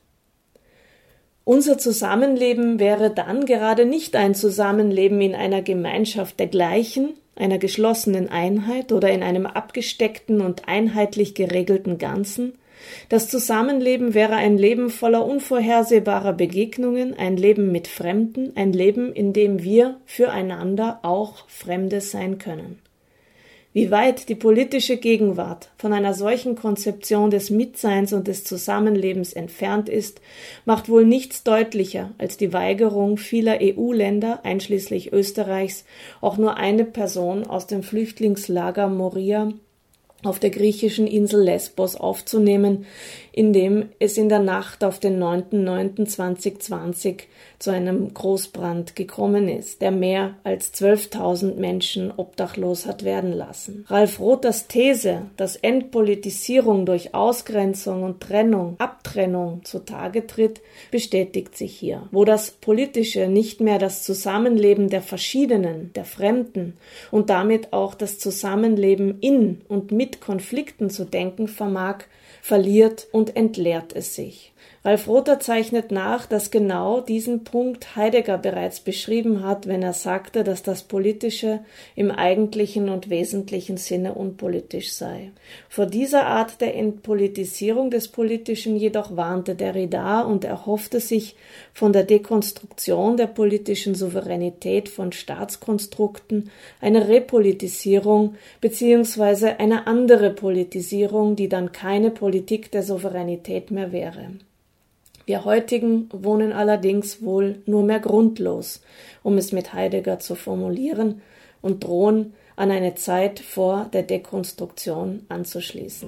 [SPEAKER 5] Unser Zusammenleben wäre dann gerade nicht ein Zusammenleben in einer Gemeinschaft der Gleichen, einer geschlossenen Einheit oder in einem abgesteckten und einheitlich geregelten Ganzen. Das Zusammenleben wäre ein Leben voller unvorhersehbarer Begegnungen, ein Leben mit Fremden, ein Leben, in dem wir füreinander auch Fremde sein können. Wie weit die politische Gegenwart von einer solchen Konzeption des Mitseins und des Zusammenlebens entfernt ist, macht wohl nichts deutlicher als die Weigerung vieler E U-Länder, einschließlich Österreichs, auch nur eine Person aus dem Flüchtlingslager Moria auf der griechischen Insel Lesbos aufzunehmen, in dem es in der Nacht auf den neunten neunten zweitausendzwanzig zu einem Großbrand gekommen ist, der mehr als zwölftausend Menschen obdachlos hat werden lassen. Ralf Rothers These, dass Entpolitisierung durch Ausgrenzung und Trennung, Abtrennung zutage tritt, bestätigt sich hier. Wo das Politische nicht mehr das Zusammenleben der Verschiedenen, der Fremden und damit auch das Zusammenleben in und mit Konflikten zu denken vermag, verliert und entleert es sich. Ralf Rother zeichnet nach, dass genau diesen Punkt Heidegger bereits beschrieben hat, wenn er sagte, dass das Politische im eigentlichen und wesentlichen Sinne unpolitisch sei. Vor dieser Art der Entpolitisierung des Politischen jedoch warnte Derrida und erhoffte sich von der Dekonstruktion der politischen Souveränität von Staatskonstrukten eine Repolitisierung bzw. eine andere Politisierung, die dann keine Politik der Souveränität mehr wäre. Wir heutigen wohnen allerdings wohl nur mehr grundlos, um es mit Heidegger zu formulieren, und drohen an eine Zeit vor der Dekonstruktion anzuschließen.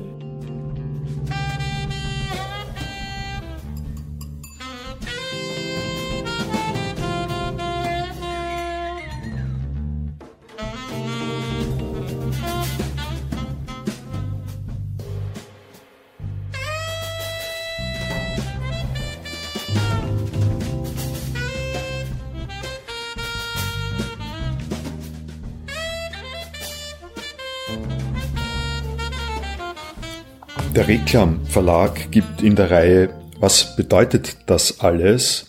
[SPEAKER 6] Der Reklam Verlag gibt in der Reihe Was bedeutet das alles?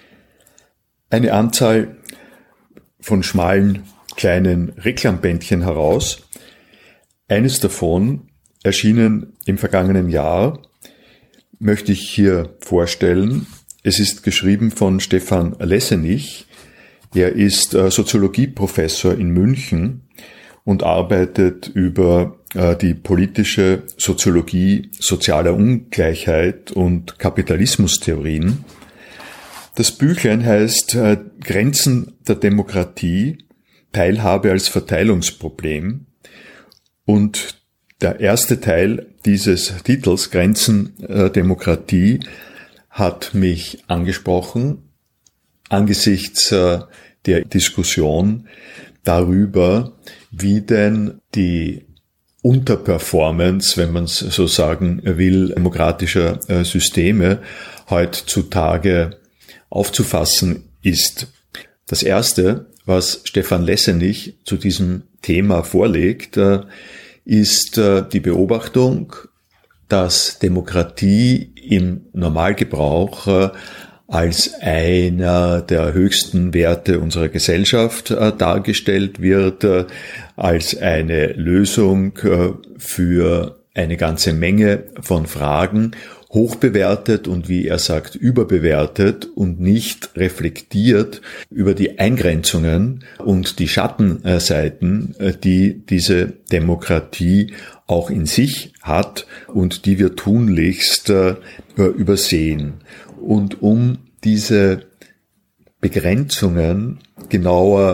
[SPEAKER 6] Eine Anzahl von schmalen, kleinen Reklambändchen heraus. Eines davon, erschienen im vergangenen Jahr, möchte ich hier vorstellen. Es ist geschrieben von Stefan Lessenich. Er ist Soziologieprofessor in München und arbeitet über die politische Soziologie sozialer Ungleichheit und Kapitalismustheorien. Das Büchlein heißt Grenzen der Demokratie, Teilhabe als Verteilungsproblem. Und der erste Teil dieses Titels, Grenzen der Demokratie, hat mich angesprochen angesichts der Diskussion darüber, wie denn die Unterperformance, wenn man es so sagen will, demokratischer Systeme heutzutage aufzufassen ist. Das Erste, was Stefan Lessenich zu diesem Thema vorlegt, ist die Beobachtung, dass Demokratie im Normalgebrauch als einer der höchsten Werte unserer Gesellschaft äh, dargestellt wird, äh, als eine Lösung äh, für eine ganze Menge von Fragen, hoch bewertet und, wie er sagt, überbewertet und nicht reflektiert über die Eingrenzungen und die Schattenseiten, äh, die diese Demokratie auch in sich hat und die wir tunlichst äh, übersehen. Und um diese Begrenzungen genauer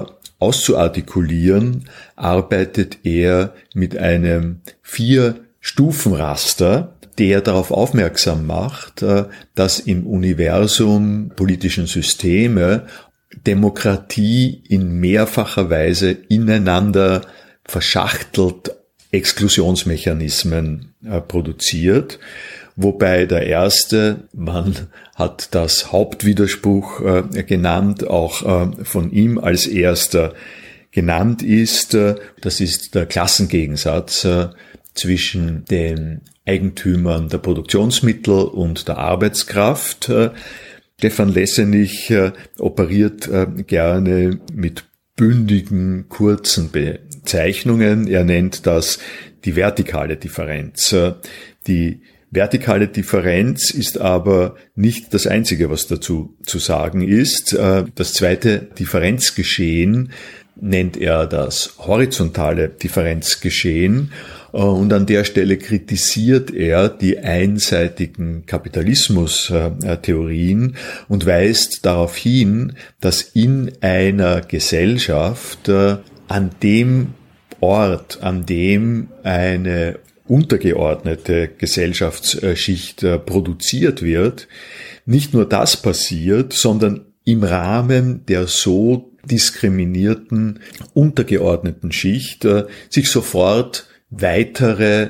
[SPEAKER 6] auszuartikulieren, arbeitet er mit einem Vier-Stufen-Raster, der darauf aufmerksam macht, dass im Universum politischen Systeme Demokratie in mehrfacher Weise ineinander verschachtelt Exklusionsmechanismen produziert, wobei der erste, man hat das Hauptwiderspruch äh, genannt, auch äh, von ihm als erster genannt ist, äh, das ist der Klassengegensatz äh, zwischen den Eigentümern der Produktionsmittel und der Arbeitskraft. Äh, Stefan Lessenich äh, operiert äh, gerne mit bündigen, kurzen Bezeichnungen. Er nennt das die vertikale Differenz. Äh, die Vertikale Differenz ist aber nicht das Einzige, was dazu zu sagen ist. Das zweite Differenzgeschehen nennt er das horizontale Differenzgeschehen. Und an der Stelle kritisiert er die einseitigen Kapitalismus-Theorien und weist darauf hin, dass in einer Gesellschaft an dem Ort, an dem eine untergeordnete Gesellschaftsschicht äh, produziert wird, nicht nur das passiert, sondern im Rahmen der so diskriminierten untergeordneten Schicht äh, sich sofort weitere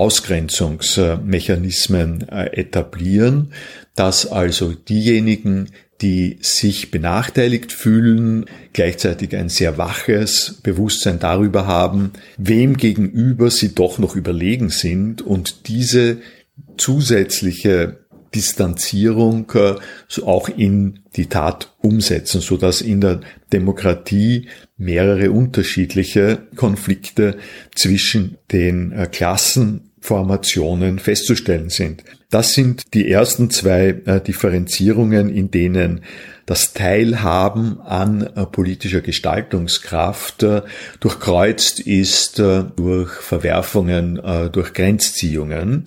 [SPEAKER 6] Ausgrenzungsmechanismen äh, etablieren, dass also diejenigen, die sich benachteiligt fühlen, gleichzeitig ein sehr waches Bewusstsein darüber haben, wem gegenüber sie doch noch überlegen sind und diese zusätzliche Distanzierung äh, so auch in die Tat umsetzen, so dass in der Demokratie mehrere unterschiedliche Konflikte zwischen den äh, Klassenformationen festzustellen sind. Das sind die ersten zwei äh, Differenzierungen, in denen das Teilhaben an äh, politischer Gestaltungskraft äh, durchkreuzt ist äh, durch Verwerfungen, äh, durch Grenzziehungen.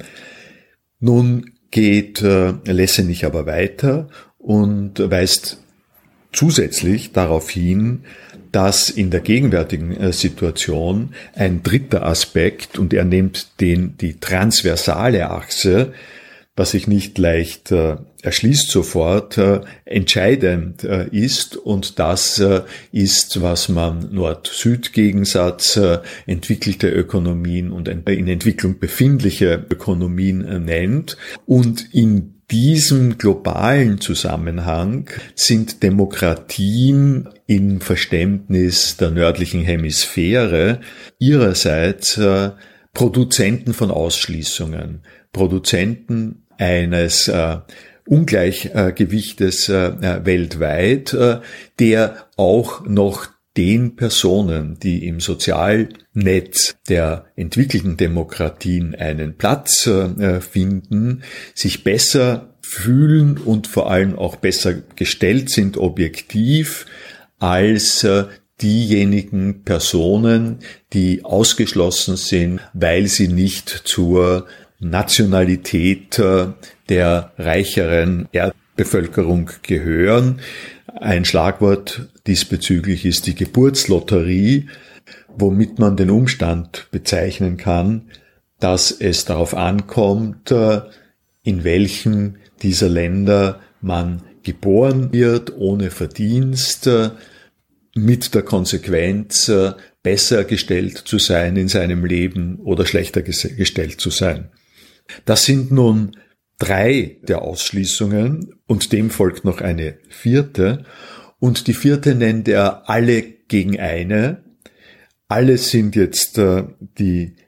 [SPEAKER 6] Nun geht äh, Lessenich aber weiter und weist zusätzlich darauf hin, dass in der gegenwärtigen äh, Situation ein dritter Aspekt, und er nimmt den die transversale Achse, was sich nicht leicht äh, erschließt sofort, äh, entscheidend äh, ist. Und das äh, ist, was man Nord-Süd-Gegensatz, äh, entwickelte Ökonomien und in Entwicklung befindliche Ökonomien äh, nennt. Und in diesem globalen Zusammenhang sind Demokratien im Verständnis der nördlichen Hemisphäre ihrerseits äh, Produzenten von Ausschließungen, Produzenten eines äh, Ungleichgewichtes äh, weltweit, äh, der auch noch den Personen, die im Sozialnetz der entwickelten Demokratien einen Platz äh, finden, sich besser fühlen und vor allem auch besser gestellt sind, objektiv, als äh, diejenigen Personen, die ausgeschlossen sind, weil sie nicht zur Nationalität der reicheren Erdbevölkerung gehören. Ein Schlagwort diesbezüglich ist die Geburtslotterie, womit man den Umstand bezeichnen kann, dass es darauf ankommt, in welchem dieser Länder man geboren wird, ohne Verdienst, mit der Konsequenz, besser gestellt zu sein in seinem Leben oder schlechter gestellt zu sein. Das sind nun drei der Ausschließungen und dem folgt noch eine vierte. Und die vierte nennt er alle gegen eine. Alle sind jetzt äh, die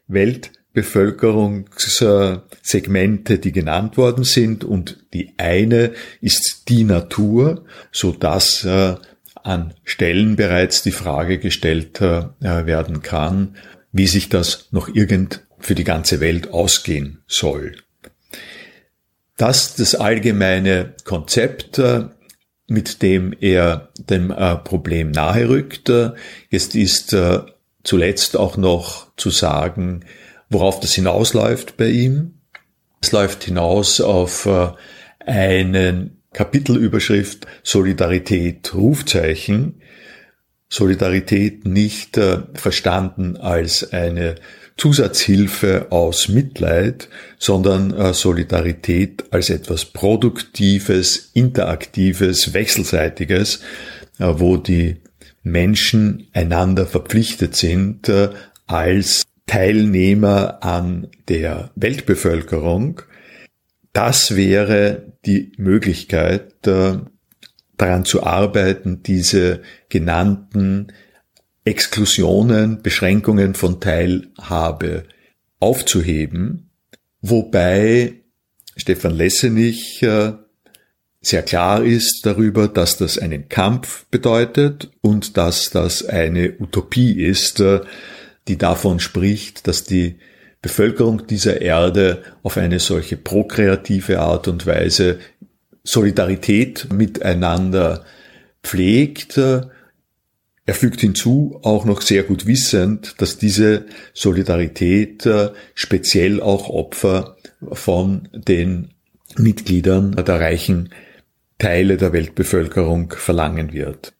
[SPEAKER 6] Weltbevölkerungssegmente, die genannt worden sind, und die eine ist die Natur, so dass äh, an Stellen bereits die Frage gestellt äh, werden kann, wie sich das noch irgend für die ganze Welt ausgehen soll. Das ist das allgemeine Konzept, mit dem er dem Problem nahe rückt. Jetzt ist zuletzt auch noch zu sagen, worauf das hinausläuft bei ihm. Es läuft hinaus auf einen Kapitelüberschrift Solidarität, Rufzeichen, Solidarität nicht äh, verstanden als eine Zusatzhilfe aus Mitleid, sondern äh, Solidarität als etwas Produktives, Interaktives, Wechselseitiges, äh, wo die Menschen einander verpflichtet sind äh, als Teilnehmer an der Weltbevölkerung. Das wäre die Möglichkeit, äh, daran zu arbeiten, diese genannten Exklusionen, Beschränkungen von Teilhabe aufzuheben, wobei Stefan Lessenich äh, sehr klar ist darüber, dass das einen Kampf bedeutet und dass das eine Utopie ist, äh, die davon spricht, dass die Bevölkerung dieser Erde auf eine solche prokreative Art und Weise Solidarität miteinander pflegt. Er fügt hinzu, auch noch sehr gut wissend, dass diese Solidarität speziell auch Opfer von den Mitgliedern der reichen Teile der Weltbevölkerung verlangen wird.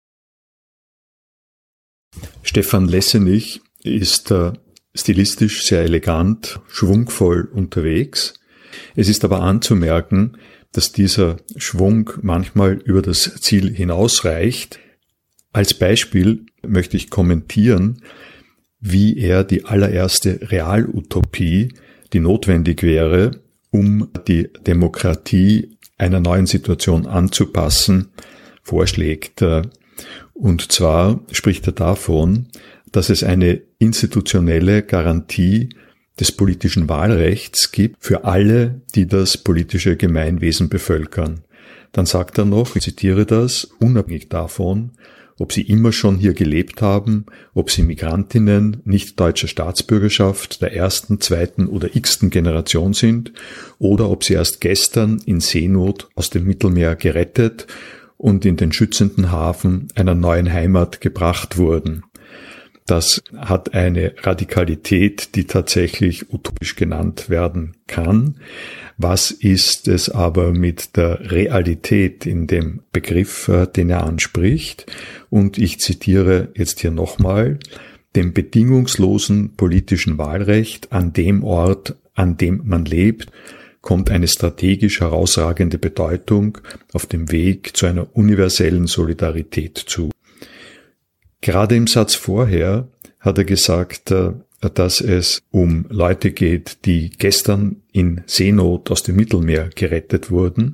[SPEAKER 6] Stefan Lessenich ist stilistisch sehr elegant, schwungvoll unterwegs. Es ist aber anzumerken, dass dieser Schwung manchmal über das Ziel hinausreicht. Als Beispiel möchte ich kommentieren, wie er die allererste Realutopie, die notwendig wäre, um die Demokratie einer neuen Situation anzupassen, vorschlägt. Und zwar spricht er davon, dass es eine institutionelle Garantie des politischen Wahlrechts gibt für alle, die das politische Gemeinwesen bevölkern. Dann sagt er noch, ich zitiere das, unabhängig davon, ob sie immer schon hier gelebt haben, ob sie Migrantinnen nicht deutscher Staatsbürgerschaft der ersten, zweiten oder x-ten Generation sind oder ob sie erst gestern in Seenot aus dem Mittelmeer gerettet und in den schützenden Hafen einer neuen Heimat gebracht wurden. Das hat eine Radikalität, die tatsächlich utopisch genannt werden kann. Was ist es aber mit der Realität in dem Begriff, den er anspricht? Und ich zitiere jetzt hier nochmal, dem bedingungslosen politischen Wahlrecht an dem Ort, an dem man lebt, kommt eine strategisch herausragende Bedeutung auf dem Weg zu einer universellen Solidarität zu. Gerade im Satz vorher hat er gesagt, dass es um Leute geht, die gestern in Seenot aus dem Mittelmeer gerettet wurden.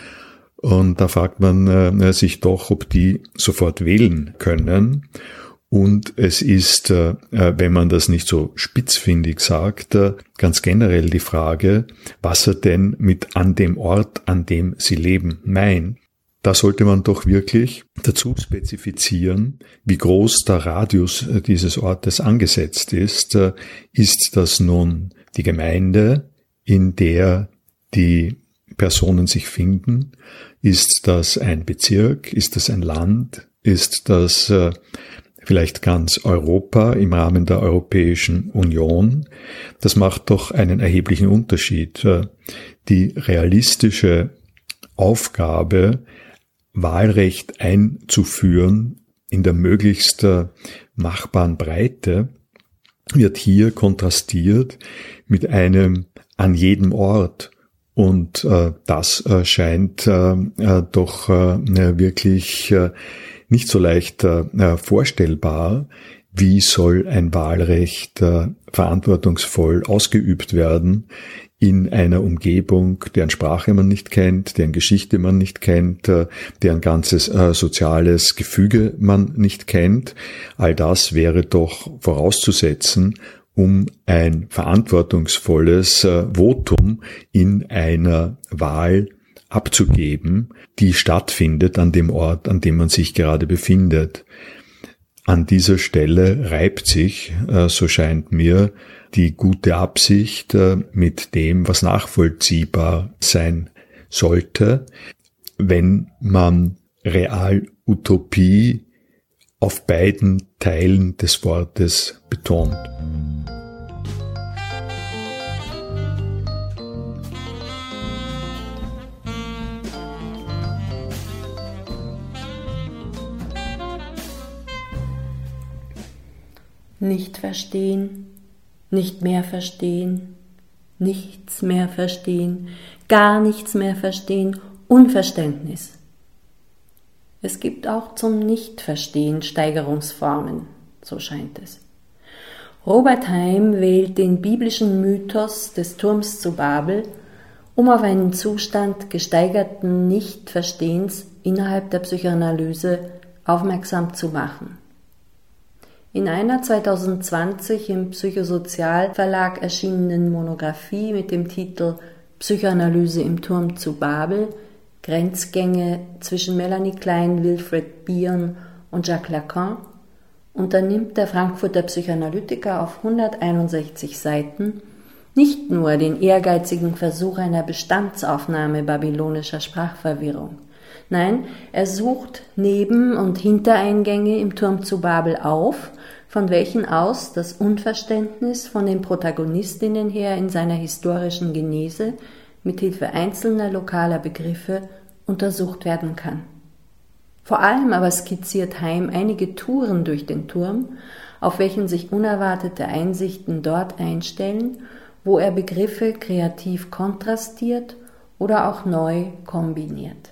[SPEAKER 6] Und da fragt man sich doch, ob die sofort wählen können. Und es ist, wenn man das nicht so spitzfindig sagt, ganz generell die Frage, was er denn mit an dem Ort, an dem sie leben, meint. Da sollte man doch wirklich dazu spezifizieren, wie groß der Radius dieses Ortes angesetzt ist. Ist das nun die Gemeinde, in der die Personen sich finden? Ist das ein Bezirk? Ist das ein Land? Ist das äh, vielleicht ganz Europa im Rahmen der Europäischen Union? Das macht doch einen erheblichen Unterschied. Die realistische Aufgabe, Wahlrecht einzuführen in der möglichst machbaren Breite, wird hier kontrastiert mit einem an jedem Ort. Und äh, das äh, scheint äh, äh, doch äh, wirklich äh, nicht so leicht äh, vorstellbar. Wie soll ein Wahlrecht äh, verantwortungsvoll ausgeübt werden in einer Umgebung, deren Sprache man nicht kennt, deren Geschichte man nicht kennt, äh, deren ganzes äh, soziales Gefüge man nicht kennt? All das wäre doch vorauszusetzen, um ein verantwortungsvolles äh, Votum in einer Wahl abzugeben, die stattfindet an dem Ort, an dem man sich gerade befindet. An dieser Stelle reibt sich, äh, so scheint mir, die gute Absicht äh, mit dem, was nachvollziehbar sein sollte, wenn man Realutopie auf beiden Teilen des Wortes betont.
[SPEAKER 2] nicht verstehen, nicht mehr verstehen, nichts mehr verstehen, gar nichts mehr verstehen, Unverständnis. Es gibt auch zum Nichtverstehen Steigerungsformen, so scheint es. Robert Heim wählt den biblischen Mythos des Turms zu Babel, um auf einen Zustand gesteigerten Nichtverstehens innerhalb der Psychoanalyse aufmerksam zu machen. In einer zweitausendzwanzig im Psychosozial-Verlag erschienenen Monographie mit dem Titel Psychoanalyse im Turm zu Babel – Grenzgänge zwischen Melanie Klein, Wilfred Bion und Jacques Lacan unternimmt der Frankfurter Psychoanalytiker auf hunderteinundsechzig Seiten nicht nur den ehrgeizigen Versuch einer Bestandsaufnahme babylonischer Sprachverwirrung. Nein, er sucht Neben- und Hintereingänge im Turm zu Babel auf, von welchen aus das Unverständnis von den Protagonistinnen her in seiner historischen Genese mithilfe einzelner lokaler Begriffe untersucht werden kann. Vor allem aber skizziert Heim einige Touren durch den Turm, auf welchen sich unerwartete Einsichten dort einstellen, wo er Begriffe kreativ kontrastiert oder auch neu kombiniert.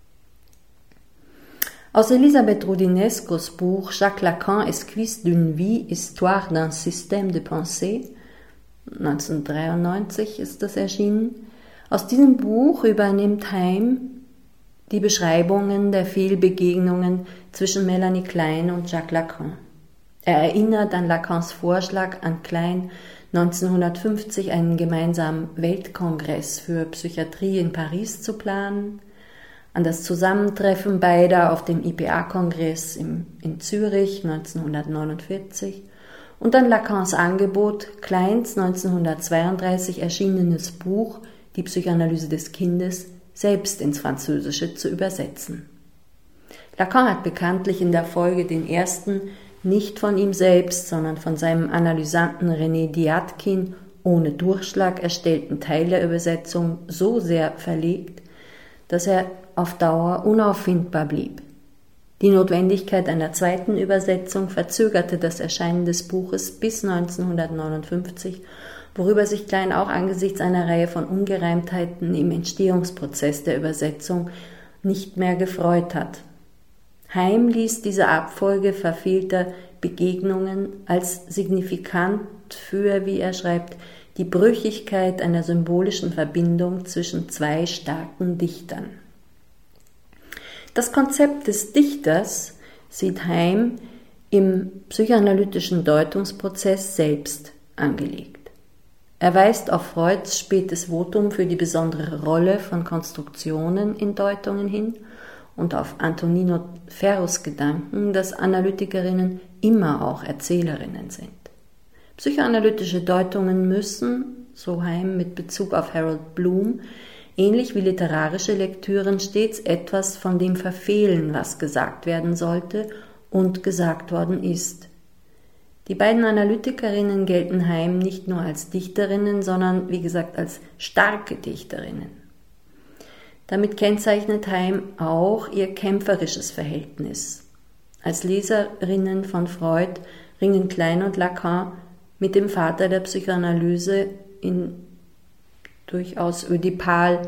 [SPEAKER 2] Aus Elisabeth Roudinescos Buch Jacques Lacan, Esquisse d'une vie, Histoire d'un système de pensée, neunzehnhundertdreiundneunzig ist das erschienen. Aus diesem Buch übernimmt Heim die Beschreibungen der Fehlbegegnungen zwischen Melanie Klein und Jacques Lacan. Er erinnert an Lacans Vorschlag an Klein, neunzehnhundertfünfzig einen gemeinsamen Weltkongress für Psychiatrie in Paris zu planen, an das Zusammentreffen beider auf dem I P A-Kongress in Zürich neunzehnhundertneunundvierzig und an Lacans Angebot, Kleins neunzehnhundertzweiunddreißig erschienenes Buch Die Psychoanalyse des Kindes selbst ins Französische zu übersetzen. Lacan hat bekanntlich in der Folge den ersten, nicht von ihm selbst, sondern von seinem Analysanten René Diatkin ohne Durchschlag erstellten Teil der Übersetzung so sehr verlegt, dass er auf Dauer unauffindbar blieb. Die Notwendigkeit einer zweiten Übersetzung verzögerte das Erscheinen des Buches bis neunzehnhundertneunundfünfzig, worüber sich Klein auch angesichts einer Reihe von Ungereimtheiten im Entstehungsprozess der Übersetzung nicht mehr gefreut hat. Heim ließ diese Abfolge verfehlter Begegnungen als signifikant für, wie er schreibt, die Brüchigkeit einer symbolischen Verbindung zwischen zwei starken Dichtern. Das Konzept des Dichters sieht Heim im psychoanalytischen Deutungsprozess selbst angelegt. Er weist auf Freuds spätes Votum für die besondere Rolle von Konstruktionen in Deutungen hin und auf Antonino Ferros Gedanken, dass Analytikerinnen immer auch Erzählerinnen sind. Psychoanalytische Deutungen müssen, so Heim mit Bezug auf Harold Bloom, ähnlich wie literarische Lektüren stets etwas von dem verfehlen, was gesagt werden sollte und gesagt worden ist. Die beiden Analytikerinnen gelten Heim nicht nur als Dichterinnen, sondern, wie gesagt, als starke Dichterinnen. Damit kennzeichnet Heim auch ihr kämpferisches Verhältnis. Als Leserinnen von Freud ringen Klein und Lacan mit dem Vater der Psychoanalyse in durchaus ödipal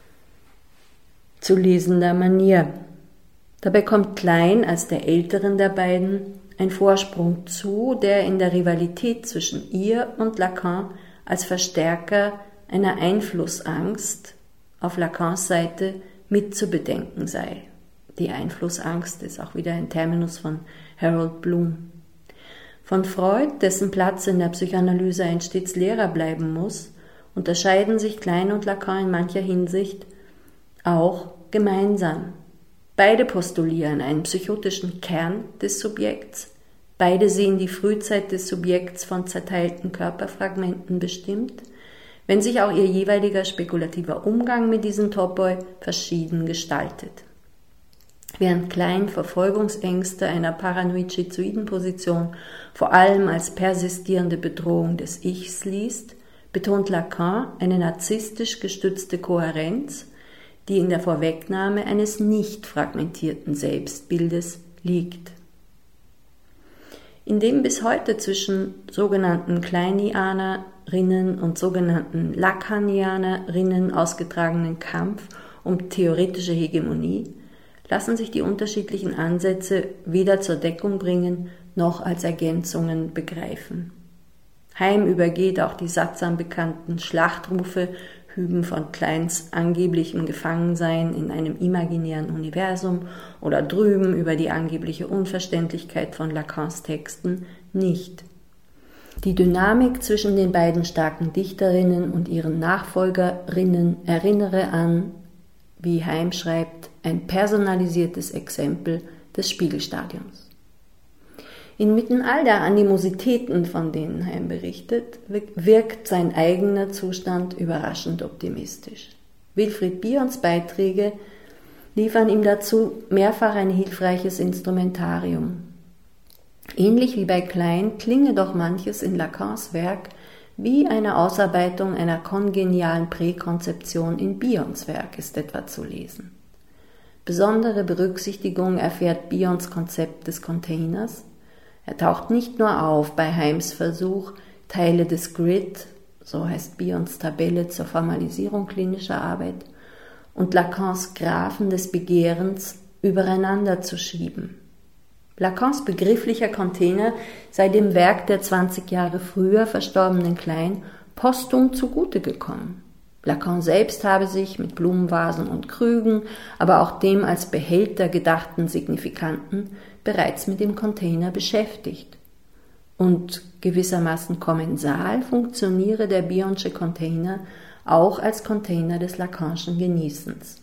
[SPEAKER 2] zu lesender Manier. Dabei kommt Klein als der älteren der beiden ein Vorsprung zu, der in der Rivalität zwischen ihr und Lacan als Verstärker einer Einflussangst auf Lacans Seite mitzubedenken sei. Die Einflussangst ist auch wieder ein Terminus von Harold Bloom. Von Freud, dessen Platz in der Psychoanalyse ein stets leerer bleiben muss, unterscheiden sich Klein und Lacan in mancher Hinsicht auch gemeinsam. Beide postulieren einen psychotischen Kern des Subjekts, beide sehen die Frühzeit des Subjekts von zerteilten Körperfragmenten bestimmt, wenn sich auch ihr jeweiliger spekulativer Umgang mit diesem Topoi verschieden gestaltet. Während Klein Verfolgungsängste einer paranoid-schizoiden Position vor allem als persistierende Bedrohung des Ichs liest, betont Lacan eine narzisstisch gestützte Kohärenz, die in der Vorwegnahme eines nicht fragmentierten Selbstbildes liegt. in dem bis heute zwischen sogenannten Kleinianerinnen und sogenannten Lacanianerinnen ausgetragenen Kampf um theoretische Hegemonie, lassen sich die unterschiedlichen Ansätze weder zur Deckung bringen, noch als Ergänzungen begreifen. Heim übergeht auch die sattsam bekannten Schlachtrufe, hüben von Kleins angeblichem Gefangensein in einem imaginären Universum oder drüben über die angebliche Unverständlichkeit von Lacans Texten nicht. Die Dynamik zwischen den beiden starken Dichterinnen und ihren Nachfolgerinnen erinnere an, wie Heim schreibt, ein personalisiertes Exempel des Spiegelstadiums. Inmitten all der Animositäten, von denen Heim berichtet, wirkt sein eigener Zustand überraschend optimistisch. Wilfried Bions Beiträge liefern ihm dazu mehrfach ein hilfreiches Instrumentarium. Ähnlich wie bei Klein klinge doch manches in Lacans Werk wie eine Ausarbeitung einer kongenialen Präkonzeption in Bions Werk ist etwa zu lesen. Besondere Berücksichtigung erfährt Bions Konzept des Containers. Er taucht nicht nur auf bei Heims Versuch, Teile des Grid, so heißt Bions Tabelle zur Formalisierung klinischer Arbeit, und Lacans Graphen des Begehrens übereinander zu schieben. Lacans begrifflicher Container sei dem Werk der zwanzig Jahre früher verstorbenen Klein posthum zugute gekommen. Lacan selbst habe sich mit Blumenvasen und Krügen, aber auch dem als Behälter gedachten Signifikanten bereits mit dem Container beschäftigt. Und gewissermaßen kommensal funktioniere der Bionsche Container auch als Container des Lacanschen Genießens.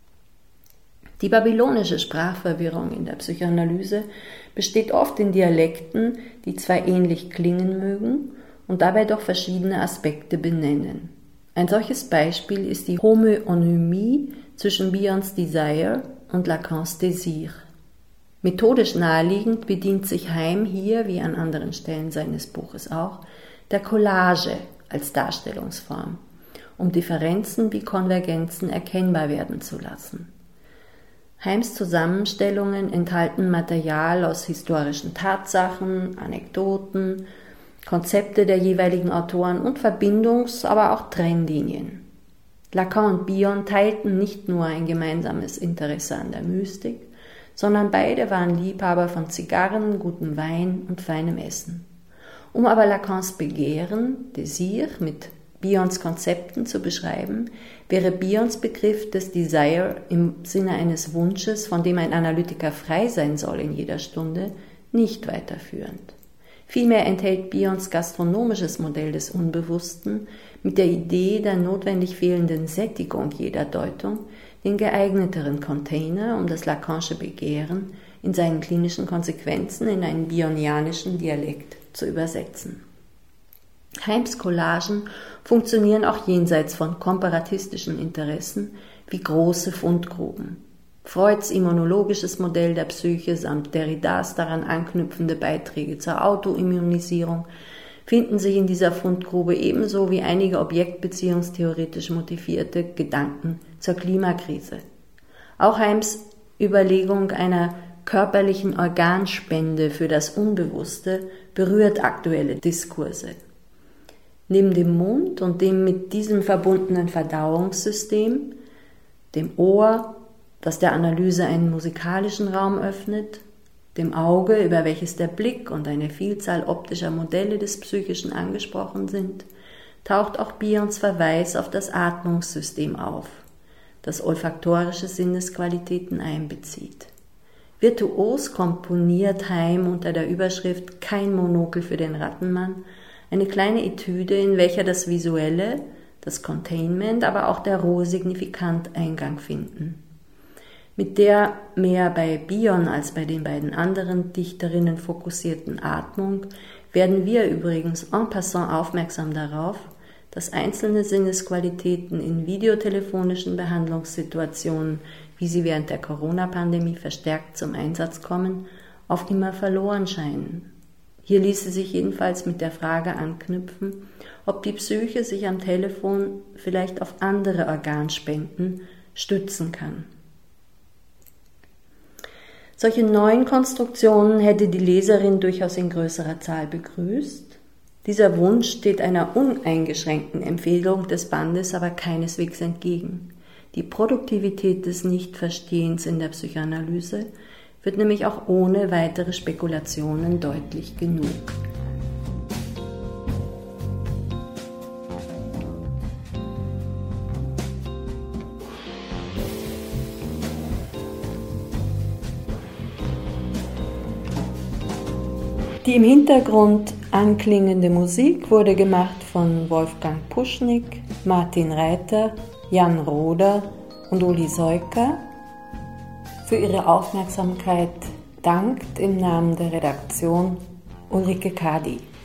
[SPEAKER 2] Die babylonische Sprachverwirrung in der Psychoanalyse besteht oft in Dialekten, die zwar ähnlich klingen mögen und dabei doch verschiedene Aspekte benennen. Ein solches Beispiel ist die Homöonymie zwischen Bions Desire und Lacans Désir. Methodisch naheliegend bedient sich Heim hier, wie an anderen Stellen seines Buches auch, der Collage als Darstellungsform, um Differenzen wie Konvergenzen erkennbar werden zu lassen. Heims Zusammenstellungen enthalten Material aus historischen Tatsachen, Anekdoten, Konzepte der jeweiligen Autoren und Verbindungs-, aber auch Trennlinien. Lacan und Bion teilten nicht nur ein gemeinsames Interesse an der Mystik, sondern beide waren Liebhaber von Zigarren, gutem Wein und feinem Essen. Um aber Lacans Begehren, Désir, mit Bions Konzepten zu beschreiben, wäre Bions Begriff des Desire im Sinne eines Wunsches, von dem ein Analytiker frei sein soll in jeder Stunde, nicht weiterführend. Vielmehr enthält Bions gastronomisches Modell des Unbewussten mit der Idee der notwendig fehlenden Sättigung jeder Deutung den geeigneteren Container, um das Lacanische Begehren in seinen klinischen Konsequenzen in einen bionianischen Dialekt zu übersetzen. Heims Collagen funktionieren auch jenseits von komparatistischen Interessen wie große Fundgruben. Freuds immunologisches Modell der Psyche samt Derridas daran anknüpfende Beiträge zur Autoimmunisierung finden sich in dieser Fundgrube ebenso wie einige objektbeziehungstheoretisch motivierte Gedanken zur Klimakrise. Auch Heims Überlegung einer körperlichen Organspende für das Unbewusste berührt aktuelle Diskurse. Neben dem Mund und dem mit diesem verbundenen Verdauungssystem, dem Ohr, das der Analyse einen musikalischen Raum öffnet, dem Auge, über welches der Blick und eine Vielzahl optischer Modelle des Psychischen angesprochen sind, taucht auch Bions Verweis auf das Atmungssystem auf, das olfaktorische Sinnesqualitäten einbezieht. Virtuos komponiert Heim unter der Überschrift »Kein Monokel für den Rattenmann« eine kleine Etüde, in welcher das Visuelle, das Containment, aber auch der rohe Signifikant Eingang finden. Mit der mehr bei Bion als bei den beiden anderen Dichterinnen fokussierten Atmung werden wir übrigens en passant aufmerksam darauf, dass einzelne Sinnesqualitäten in videotelefonischen Behandlungssituationen, wie sie während der Corona-Pandemie verstärkt zum Einsatz kommen, auf immer verloren scheinen. Hier ließe sich jedenfalls mit der Frage anknüpfen, ob die Psyche sich am Telefon vielleicht auf andere Organspenden stützen kann. Solche neuen Konstruktionen hätte die Leserin durchaus in größerer Zahl begrüßt. Dieser Wunsch steht einer uneingeschränkten Empfehlung des Bandes aber keineswegs entgegen. Die Produktivität des Nichtverstehens in der Psychoanalyse wird nämlich auch ohne weitere Spekulationen deutlich genug. Die im Hintergrund anklingende Musik wurde gemacht von Wolfgang Puschnik, Martin Reiter, Jan Roder und Uli Seuker. Für Ihre Aufmerksamkeit dankt im Namen der Redaktion Ulrike Kadi.